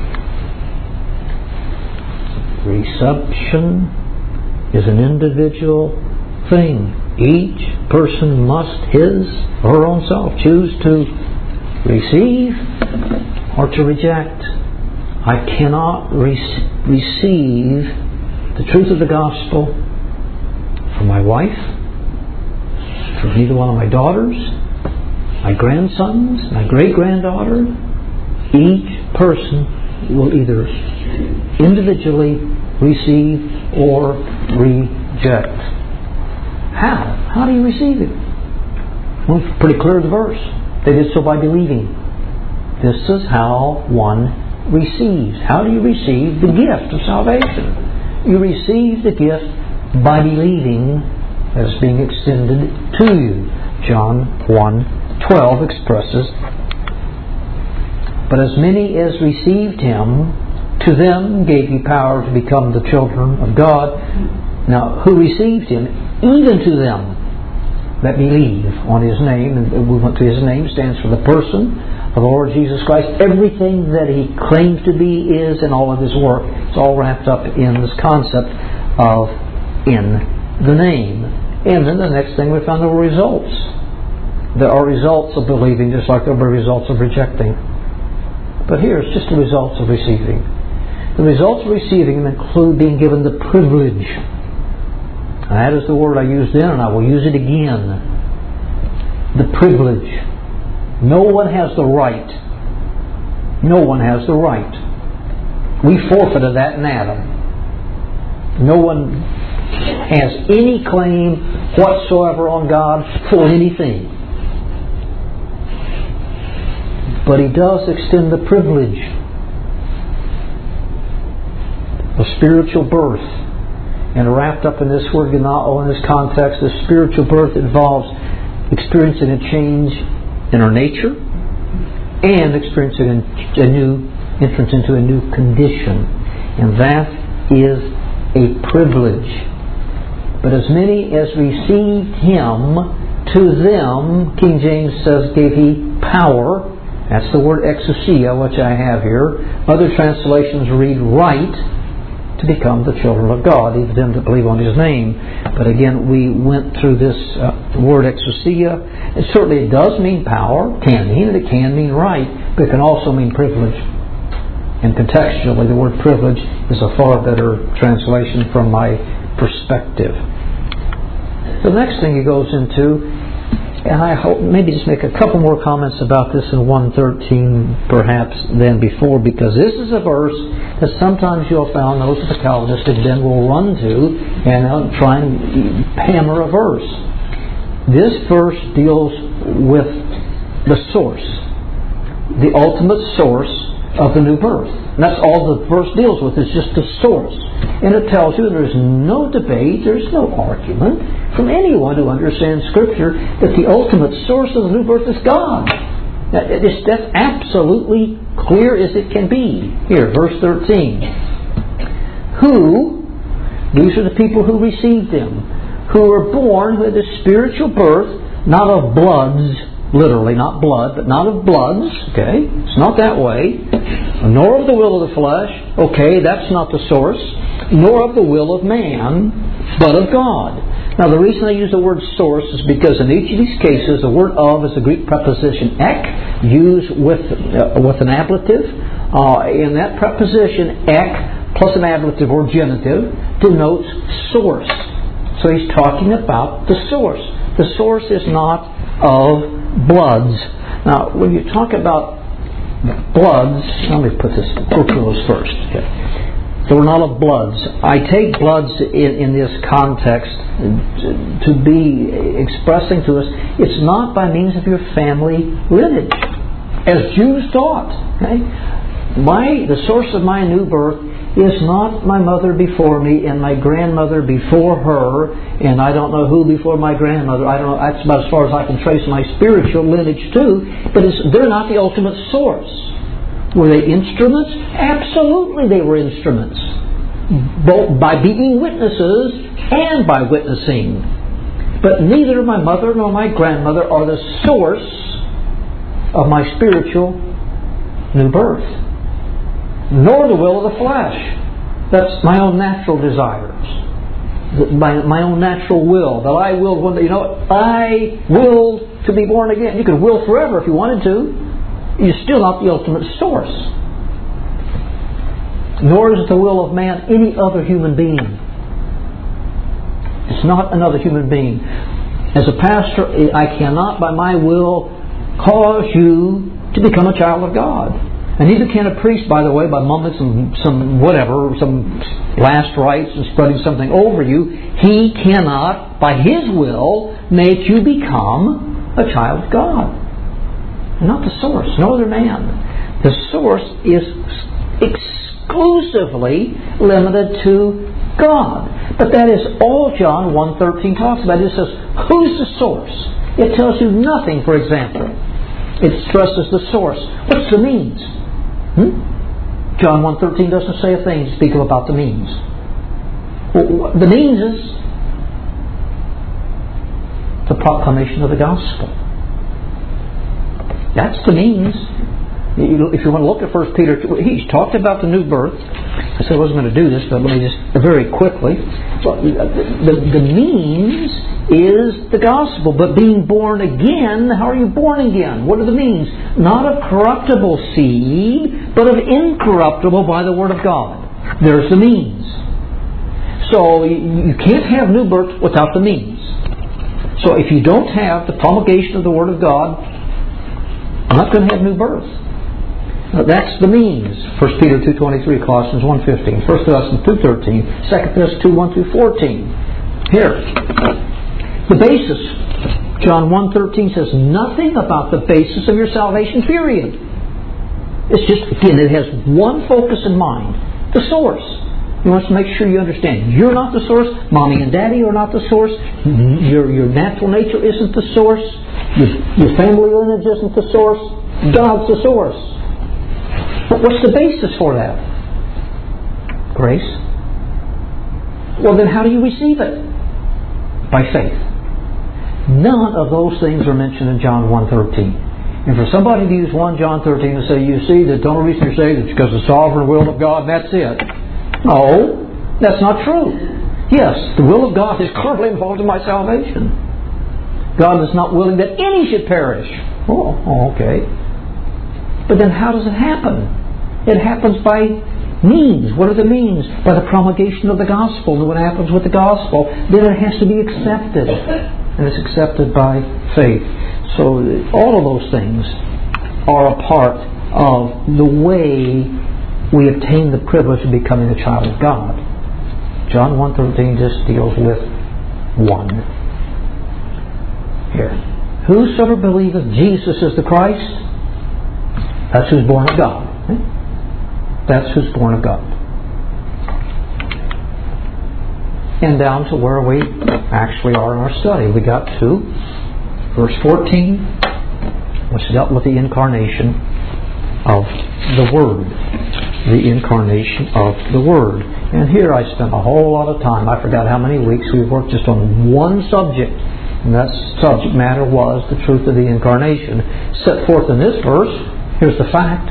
Reception is an individual thing. Each person must his or her own self choose to receive or to reject. I cannot re- receive the truth of the gospel from my wife, from either one of my daughters, my grandsons, my great-granddaughter. Each person will either individually receive or reject. How? How do you receive it? Well, it's pretty clear in the verse. They did so by believing. This is how one receives. How do you receive the gift of salvation? You receive the gift by believing as being extended to you. John one twelve expresses, but as many as received Him, to them gave He power to become the children of God. Now, who received Him? Even to them that believe on His name. And we went to His name stands for the person of the Lord Jesus Christ. Everything that He claims to be is in all of His work. It's all wrapped up in this concept of in the name. And then the next thing we found there were results. There are results of believing just like there were results of rejecting. But here it's just the results of receiving. The results of receiving include being given the privilege. And that is the word I used then, and I will use it again. The privilege. No one has the right. No one has the right. We forfeited that in Adam. No one has any claim whatsoever on God for anything. But He does extend the privilege of spiritual birth. And wrapped up in this word, genao, in this context, the spiritual birth involves experiencing a change in our nature and experiencing a new entrance into a new condition. And that is a privilege. But as many as received Him, to them, King James says, gave He power. That's the word exousia, which I have here. Other translations read right, to become the children of God, even them that believe on His name. But again, we went through this uh, word exousia. And certainly it does mean power, can mean, and it can mean right, but it can also mean privilege. And contextually, the word privilege is a far better translation from my perspective. The next thing he goes into, and I hope maybe just make a couple more comments about this in one thirteen perhaps than before, because this is a verse that sometimes you'll find those of the Calvinists then will run to and uh, try and hammer a verse. This verse deals with the source, the ultimate source of the new birth. And that's all the verse deals with, is just the source. And it tells you there's no debate, there's no argument from anyone who understands Scripture that the ultimate source of the new birth is God. It's, that's absolutely clear as it can be. Here, verse thirteen. Who, these are the people who received Him, who were born with a spiritual birth, not of bloods, literally, not blood, but not of bloods, okay? It's not that way. Nor of the will of the flesh, okay, that's not the source. Nor of the will of man, but of God. Now, the reason I use the word source is because in each of these cases, the word of is the Greek preposition ek, used with uh, with an ablative. Uh, and that preposition ek plus an ablative or genitive denotes source. So he's talking about the source. The source is not of bloods. Now, when you talk about bloods, let me put this Proclus first. Okay. So we're not of bloods. I take bloods in, in this context to be expressing to us, it's not by means of your family lineage, as Jews taught. Okay? My, the source of my new birth is not my mother before me and my grandmother before her, and I don't know who before my grandmother. I don't know. That's about as far as I can trace my spiritual lineage too. But it's, they're not the ultimate source. Were they instruments? Absolutely they were instruments. Both by being witnesses and by witnessing. But neither my mother nor my grandmother are the source of my spiritual new birth. Nor the will of the flesh. That's my own natural desires. My, my own natural will. That I willed one day. You know, I willed to be born again. You could will forever if you wanted to. You're still not the ultimate source. Nor is it the will of man any other human being. It's not another human being. As a pastor, I cannot by my will cause you to become a child of God. And neither can a priest, by the way, by mumbling some, some whatever, some last rites and spreading something over you. He cannot, by his will, make you become a child of God. Not the source, no other man. The source is exclusively limited to God. But that is all John one thirteen talks about. It says, who's the source? It tells you nothing, for example. It stresses the source. What's the means? Hmm? John one thirteen doesn't say a thing to speak about the means. Well, the means is the proclamation of the gospel. That's the means. If you want to look at First Peter, he's talked about the new birth. I said I wasn't going to do this, but let me just very quickly. Well, the, the means is the gospel, but being born again, how are you born again? What are the means? Not of corruptible seed, but of incorruptible by the Word of God. There's the means. So you can't have new birth without the means. So if you don't have the promulgation of the Word of God, I'm not going to have new birth. Now, that's the means. First Peter two twenty-three, Colossians one fifteen, First Thessalonians two thirteen, Second Thessalonians two one through fourteen. Here, the basis. John one thirteen says nothing about the basis of your salvation, period. It's just, again, it has one focus in mind, the source. He wants to make sure you understand. You're not the source. Mommy and Daddy are not the source. Your, your natural nature isn't the source. Your, your family lineage isn't the source. God's the source. But what's the basis for that? Grace. Well, then how do you receive it? By faith. None of those things are mentioned in John one thirteen. And for somebody to use First John thirteen and say, you see, the only reason you're saved is because of the sovereign will of God, and that's it. No, that's not true. Yes, the will of God is currently involved in my salvation. God is not willing that any should perish. Oh, okay. But then how does it happen? It happens by means. What are the means? By the promulgation of the gospel. And what happens with the gospel? Then it has to be accepted. And it's accepted by faith. So all of those things are a part of the way we obtain the privilege of becoming a child of God. John one thirteen just deals with one. Here. Whosoever believeth Jesus is the Christ, that's who's born of God. That's who's born of God. And down to where we actually are in our study. We got to verse fourteen, which dealt with the incarnation of the Word. The incarnation of the Word. And here I spent a whole lot of time. I forgot how many weeks we've worked just on one subject. And that subject matter was the truth of the incarnation. Set forth in this verse, here's the fact.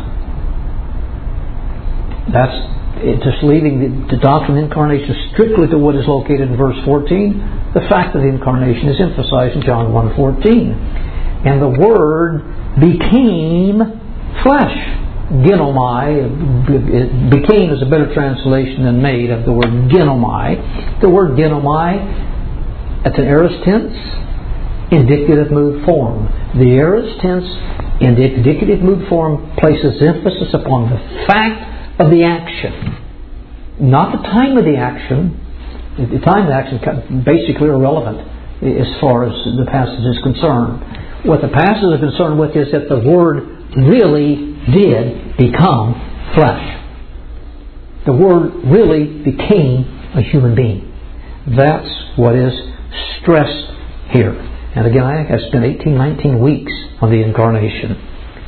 That's it, just leaving the, the doctrine of incarnation strictly to what is located in verse fourteen. The fact of the incarnation is emphasized in John one fourteen. And the Word became flesh. Genomai, it became is a better translation than made of the word genomai. The word genomai, that's an aorist tense, indicative mood form. The aorist tense, indicative mood form, places emphasis upon the fact of the action, not the time of the action. The time of the action is basically irrelevant as far as the passage is concerned. What the passage is concerned with is that the Word really did become flesh. The Word really became a human being. That's what is stressed here. And again, I think I spent eighteen, nineteen weeks on the incarnation.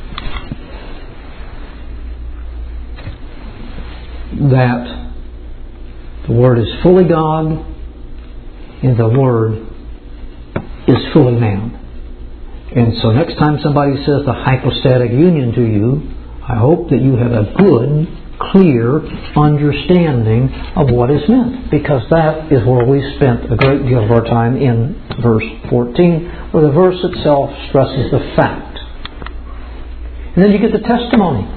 That the Word is fully God and the Word is fully man. And so next time somebody says the hypostatic union to you, I hope that you have a good, clear understanding of what is meant. Because that is where we spent a great deal of our time in verse fourteen, where the verse itself stresses the fact. And then you get the testimony.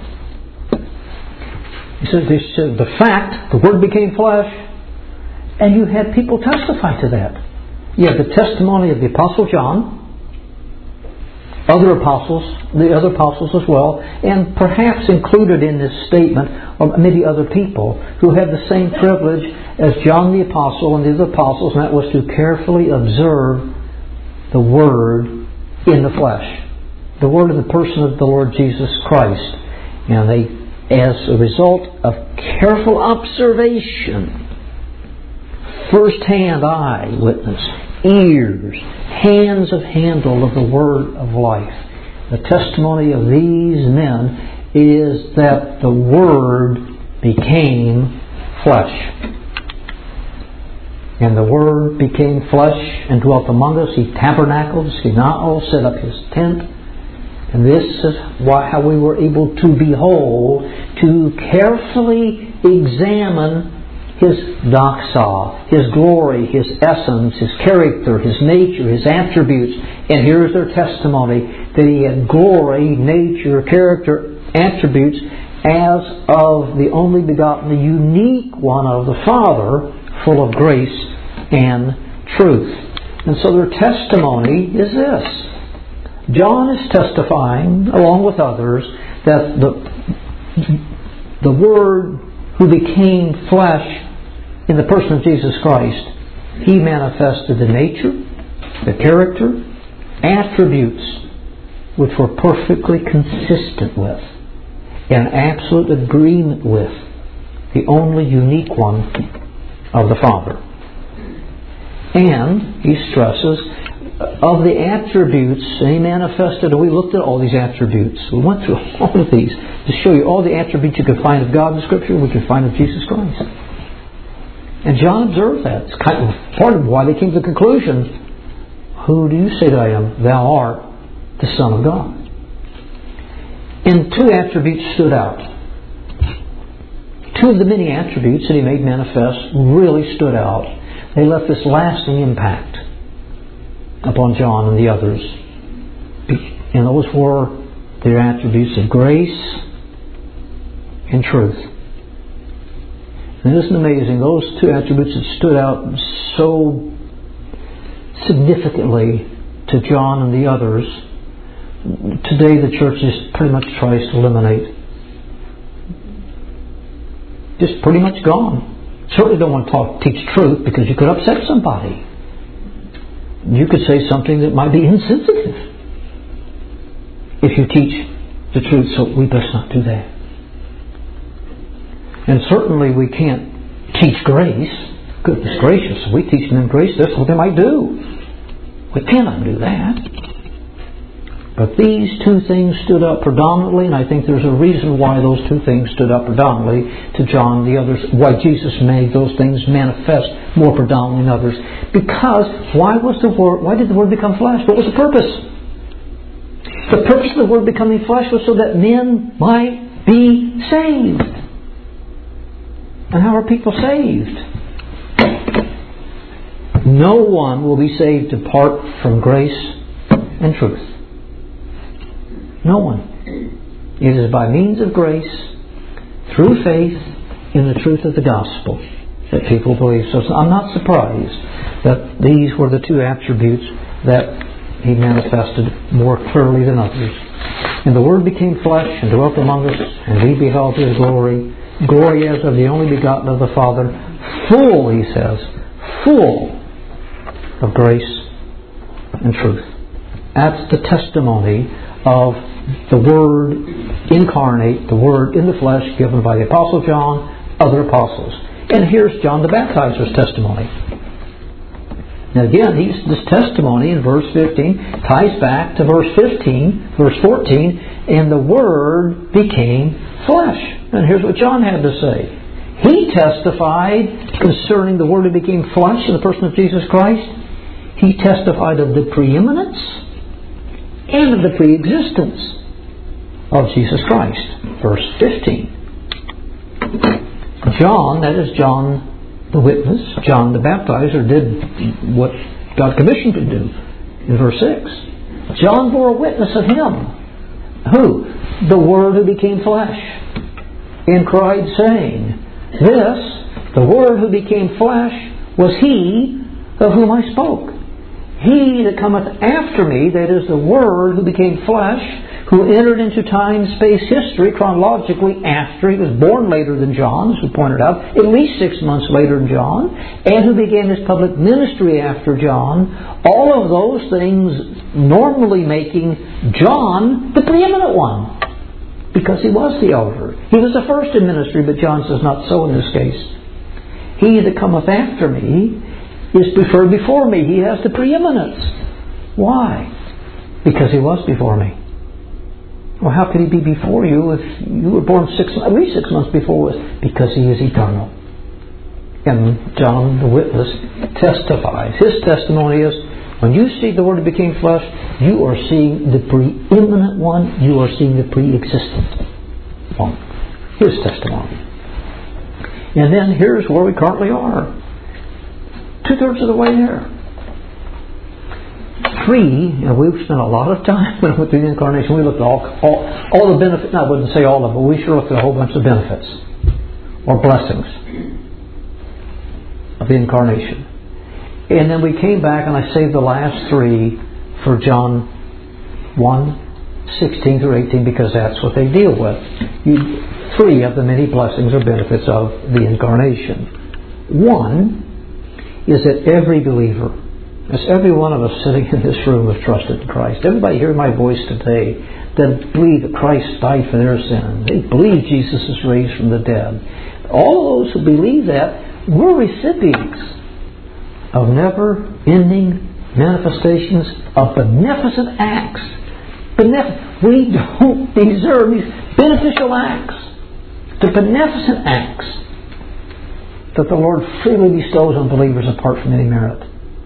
He says, he said the fact, the Word became flesh, and you had people testify to that. You have the testimony of the Apostle John, other apostles, the other apostles as well, and perhaps included in this statement, or maybe other people who have the same privilege as John the Apostle and the other apostles, and that was to carefully observe the Word in the flesh, the Word in the person of the Lord Jesus Christ. And they, as a result of careful observation, first-hand eye witness, ears, hands of handle of the Word of life. The testimony of these men is that the Word became flesh. And the Word became flesh and dwelt among us. He tabernacled, skenao, set up His tent. And this is why, how we were able to behold, to carefully examine His doxa, His glory, His essence, His character, His nature, His attributes. And here's their testimony, that He had glory, nature, character, attributes as of the only begotten, the unique one of the Father, full of grace and truth. And so their testimony is this. John is testifying, along with others, that the, the Word who became flesh in the person of Jesus Christ, He manifested the nature, the character, attributes which were perfectly consistent with in absolute agreement with the only unique one of the Father. And he stresses of the attributes he manifested, and we looked at all these attributes. We went through all of these to show you all the attributes you could find of God in Scripture, we could find of Jesus Christ. And John observed that. It's kind of part of why they came to the conclusion, who do you say that I am? Thou art the Son of God. And two attributes stood out. Two of the many attributes that he made manifest really stood out. They left this lasting impact upon John and the others. And those were their attributes of grace and truth. And isn't it amazing? Those two attributes that stood out so significantly to John and the others, today the church just pretty much tries to eliminate. Just pretty much gone. Certainly don't want to talk, teach truth, because you could upset somebody. You could say something that might be insensitive if you teach the truth, so we best not do that. And certainly we can't teach grace. Goodness gracious, we teach them grace, that's what they might do. We cannot do that. But these two things stood up predominantly, and I think there's a reason why those two things stood up predominantly to John and the others, why Jesus made those things manifest more predominantly than others. Because why was the Word, why did the Word become flesh? What was the purpose? The purpose of the Word becoming flesh was so that men might be saved. And how are people saved? No one will be saved apart from grace and truth. No one. It is by means of grace, through faith in the truth of the gospel, that people believe. So I'm not surprised that these were the two attributes that he manifested more clearly than others. And the Word became flesh and dwelt among us, and we beheld His glory, glory as of the only begotten of the Father, full, he says, full of grace and truth. That's the testimony of the Word incarnate, the Word in the flesh given by the Apostle John, other apostles. And here's John the Baptizer's testimony. Now again, he's, this testimony in verse fifteen ties back to verse fifteen, verse fourteen, and the Word became flesh. And here's what John had to say. He testified concerning the Word who became flesh in the person of Jesus Christ. He testified of the preeminence and of the pre-existence of Jesus Christ. Verse fifteen. John, that is John the witness, John the baptizer, did what God commissioned him to do in verse six. John bore a witness of Him. Who? The Word who became flesh. And cried, saying, This, the Word who became flesh, was He of whom I spoke. He that cometh after me, that is the Word who became flesh, who entered into time, space, history, chronologically after he was born later than John, as we pointed out, at least six months later than John, and who began his public ministry after John, all of those things normally making John the preeminent one, because he was the elder. He was the first in ministry, but John says not so in this case. He that cometh after me is preferred before me. He has the preeminence. Why? Because he was before me. Well, how could he be before you if you were born six, at least six months before us? Because he is eternal. And John the witness testifies. His testimony is, when you see the Word that became flesh, you are seeing the preeminent one. You are seeing the pre-existent one. His testimony. And then here's where we currently are. Two-thirds of the way there. Three, and we've spent a lot of time when we went through the incarnation. We looked at all, all, all the benefits. No, I wouldn't say all of them, but we sure looked at a whole bunch of benefits or blessings of the incarnation. And then we came back, and I saved the last three for John one, sixteen through eighteen, because that's what they deal with. You, three of the many blessings or benefits of the incarnation. One is that every believer As every one of us sitting in this room have trusted in Christ. Everybody hear my voice today that believe that Christ died for their sins. They believe Jesus is raised from the dead. All those who believe that, we're recipients of never-ending manifestations of beneficent acts. Benef- we don't deserve these beneficial acts. The beneficent acts that the Lord freely bestows on believers apart from any merit.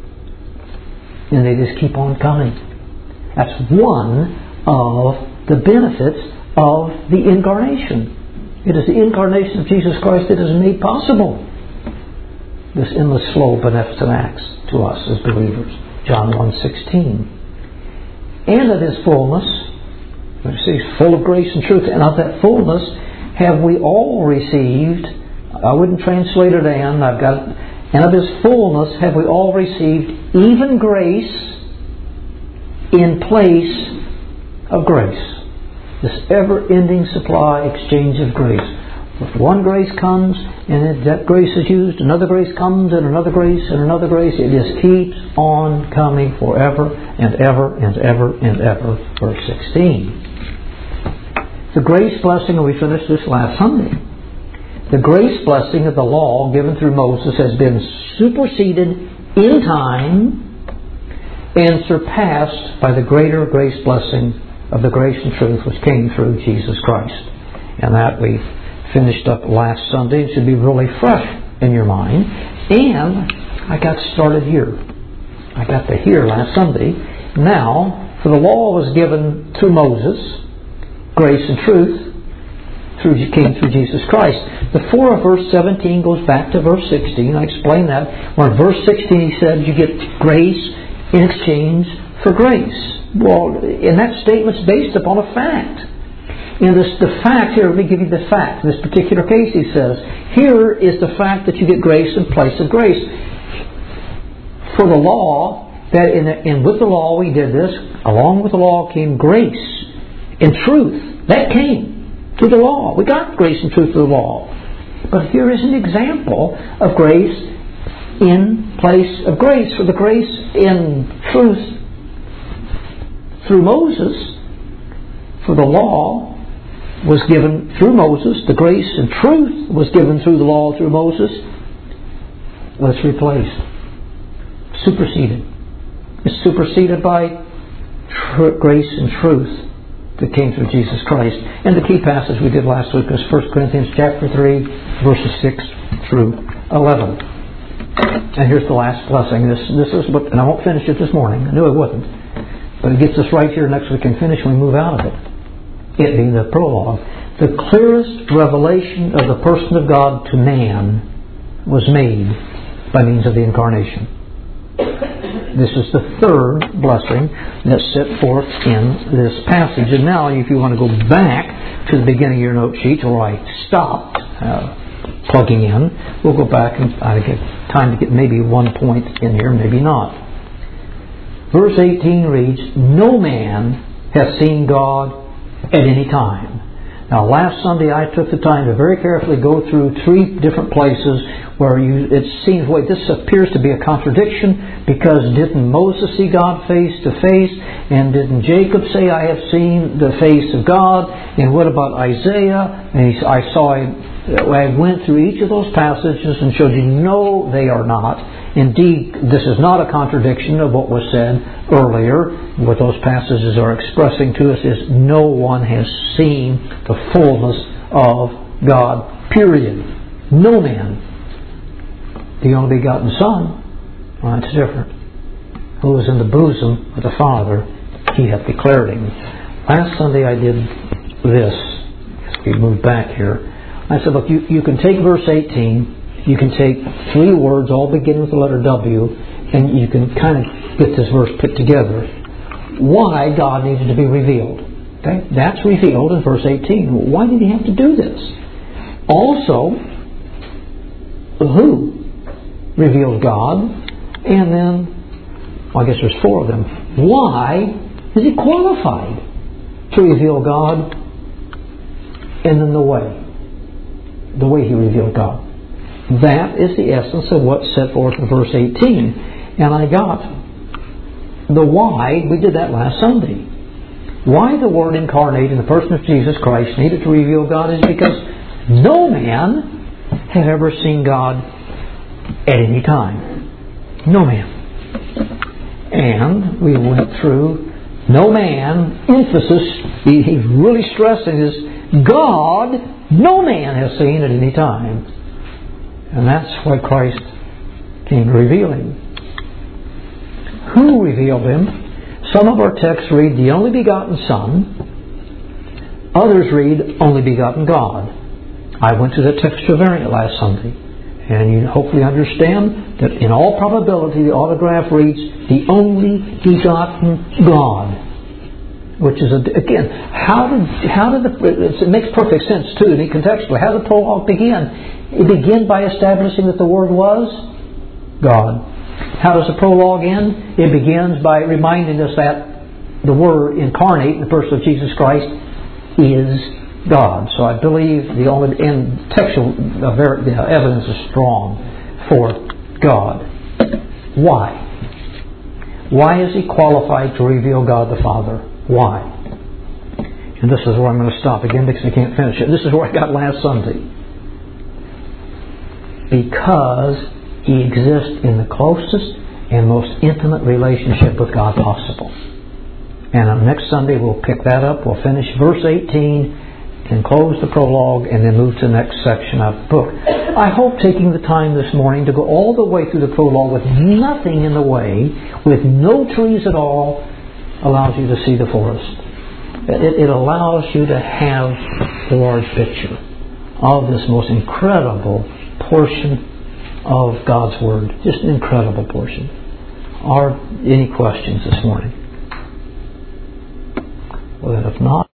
And they just keep on coming. That's one of the benefits of the Incarnation. It is the Incarnation of Jesus Christ that has made possible this endless flow of beneficent acts to us as believers. John one sixteen. And of His fullness, you see, full of grace and truth, and of that fullness have we all received. I wouldn't translate it in. I've got it. And of His fullness have we all received even grace in place of grace. This ever-ending supply exchange of grace. If one grace comes and that grace is used, another grace comes and another grace and another grace. It just keeps on coming forever and ever and ever and ever. Verse sixteen. The grace blessing, and we finished this last Sunday. The grace blessing of the law given through Moses has been superseded in time and surpassed by the greater grace blessing of the grace and truth which came through Jesus Christ. And that we finished up last Sunday. It should be really fresh in your mind. And I got started here. I got to here last Sunday. Now, for the law was given through Moses, grace and truth Through, came through Jesus Christ. The four of verse seventeen goes back to verse sixteen. I explained that. Where in verse sixteen he said you get grace in exchange for grace. Well, and that statement's based upon a fact. And this, the fact here, let me give you the fact. In this particular case he says, here is the fact that you get grace in place of grace. For the law, that in, and with the law we did this, along with the law came grace and truth. That came through the law. We got grace and truth through the law. But here is an example of grace in place of grace. For the grace in truth through Moses, for the law was given through Moses, the grace and truth was given through the law through Moses. Let's replace. Superseded. It's superseded by tr- grace and truth that came through Jesus Christ. And the key passage we did last week was First Corinthians chapter three, verses six through eleven. And here's the last blessing. This this is what, and I won't finish it this morning. I knew I wouldn't. But it gets us right here. Next we can finish when we move out of it. It being the prologue. The clearest revelation of the person of God to man was made by means of the Incarnation. This is the third blessing that's set forth in this passage. And now, if you want to go back to the beginning of your note sheet, where I stopped uh, plugging in, we'll go back and I get time to get maybe one point in here, maybe not. Verse eighteen reads, "No man has seen God at any time." Now, last Sunday I took the time to very carefully go through three different places where you, it seems, wait, this appears to be a contradiction, because didn't Moses see God face to face? And didn't Jacob say, "I have seen the face of God"? And what about Isaiah? And he, I saw, I went through each of those passages and showed you, no, they are not. Indeed, this is not a contradiction of what was said earlier. What those passages are expressing to us is no one has seen the fullness of God, period. No man. The only begotten Son, well, that's different. Who was in the bosom of the Father, He hath declared Him. Last Sunday I did this, as we move back here. I said, look, you, you can take verse eighteen, you can take three words, all beginning with the letter W, and you can kind of get this verse put together. Why God needed to be revealed. Okay? That's revealed in verse eighteen. Why did He have to do this? Also, who revealed God? And then, well, I guess there's four of them. Why is He qualified to reveal God? And then the way. The way He revealed God. That is the essence of what's set forth in verse eighteen. And I got the why, we did that last Sunday. Why the Word incarnate in the person of Jesus Christ needed to reveal God is because no man had ever seen God at any time. No man. And we went through no man, emphasis, he, he's really stressing this, God, no man has seen at any time. And that's why Christ came to reveal Him. Who revealed Him? Some of our texts read the only begotten Son. Others read only begotten God. I went to the textual variant last Sunday. And you hopefully understand that in all probability the autograph reads the only begotten God. Which is, a, again, how did, how did the, it makes perfect sense too, to me contextually. How did the prologue begin? It began by establishing that the Word was God. How does the prologue end? It begins by reminding us that the Word incarnate in the person of Jesus Christ is God. So I believe the only and textual evidence is strong for God. Why? Why is He qualified to reveal God the Father? Why? And this is where I'm going to stop again because I can't finish it. This is where I got last Sunday. Because He exists in the closest and most intimate relationship with God possible. And on next Sunday we'll pick that up. We'll finish verse eighteen and close the prologue and then move to the next section of the book. I hope taking the time this morning to go all the way through the prologue with nothing in the way, with no trees at all, allows you to see the forest. It, it allows you to have the large picture of this most incredible portion of God's Word. Just an incredible portion. Are any questions this morning? Well, then if not,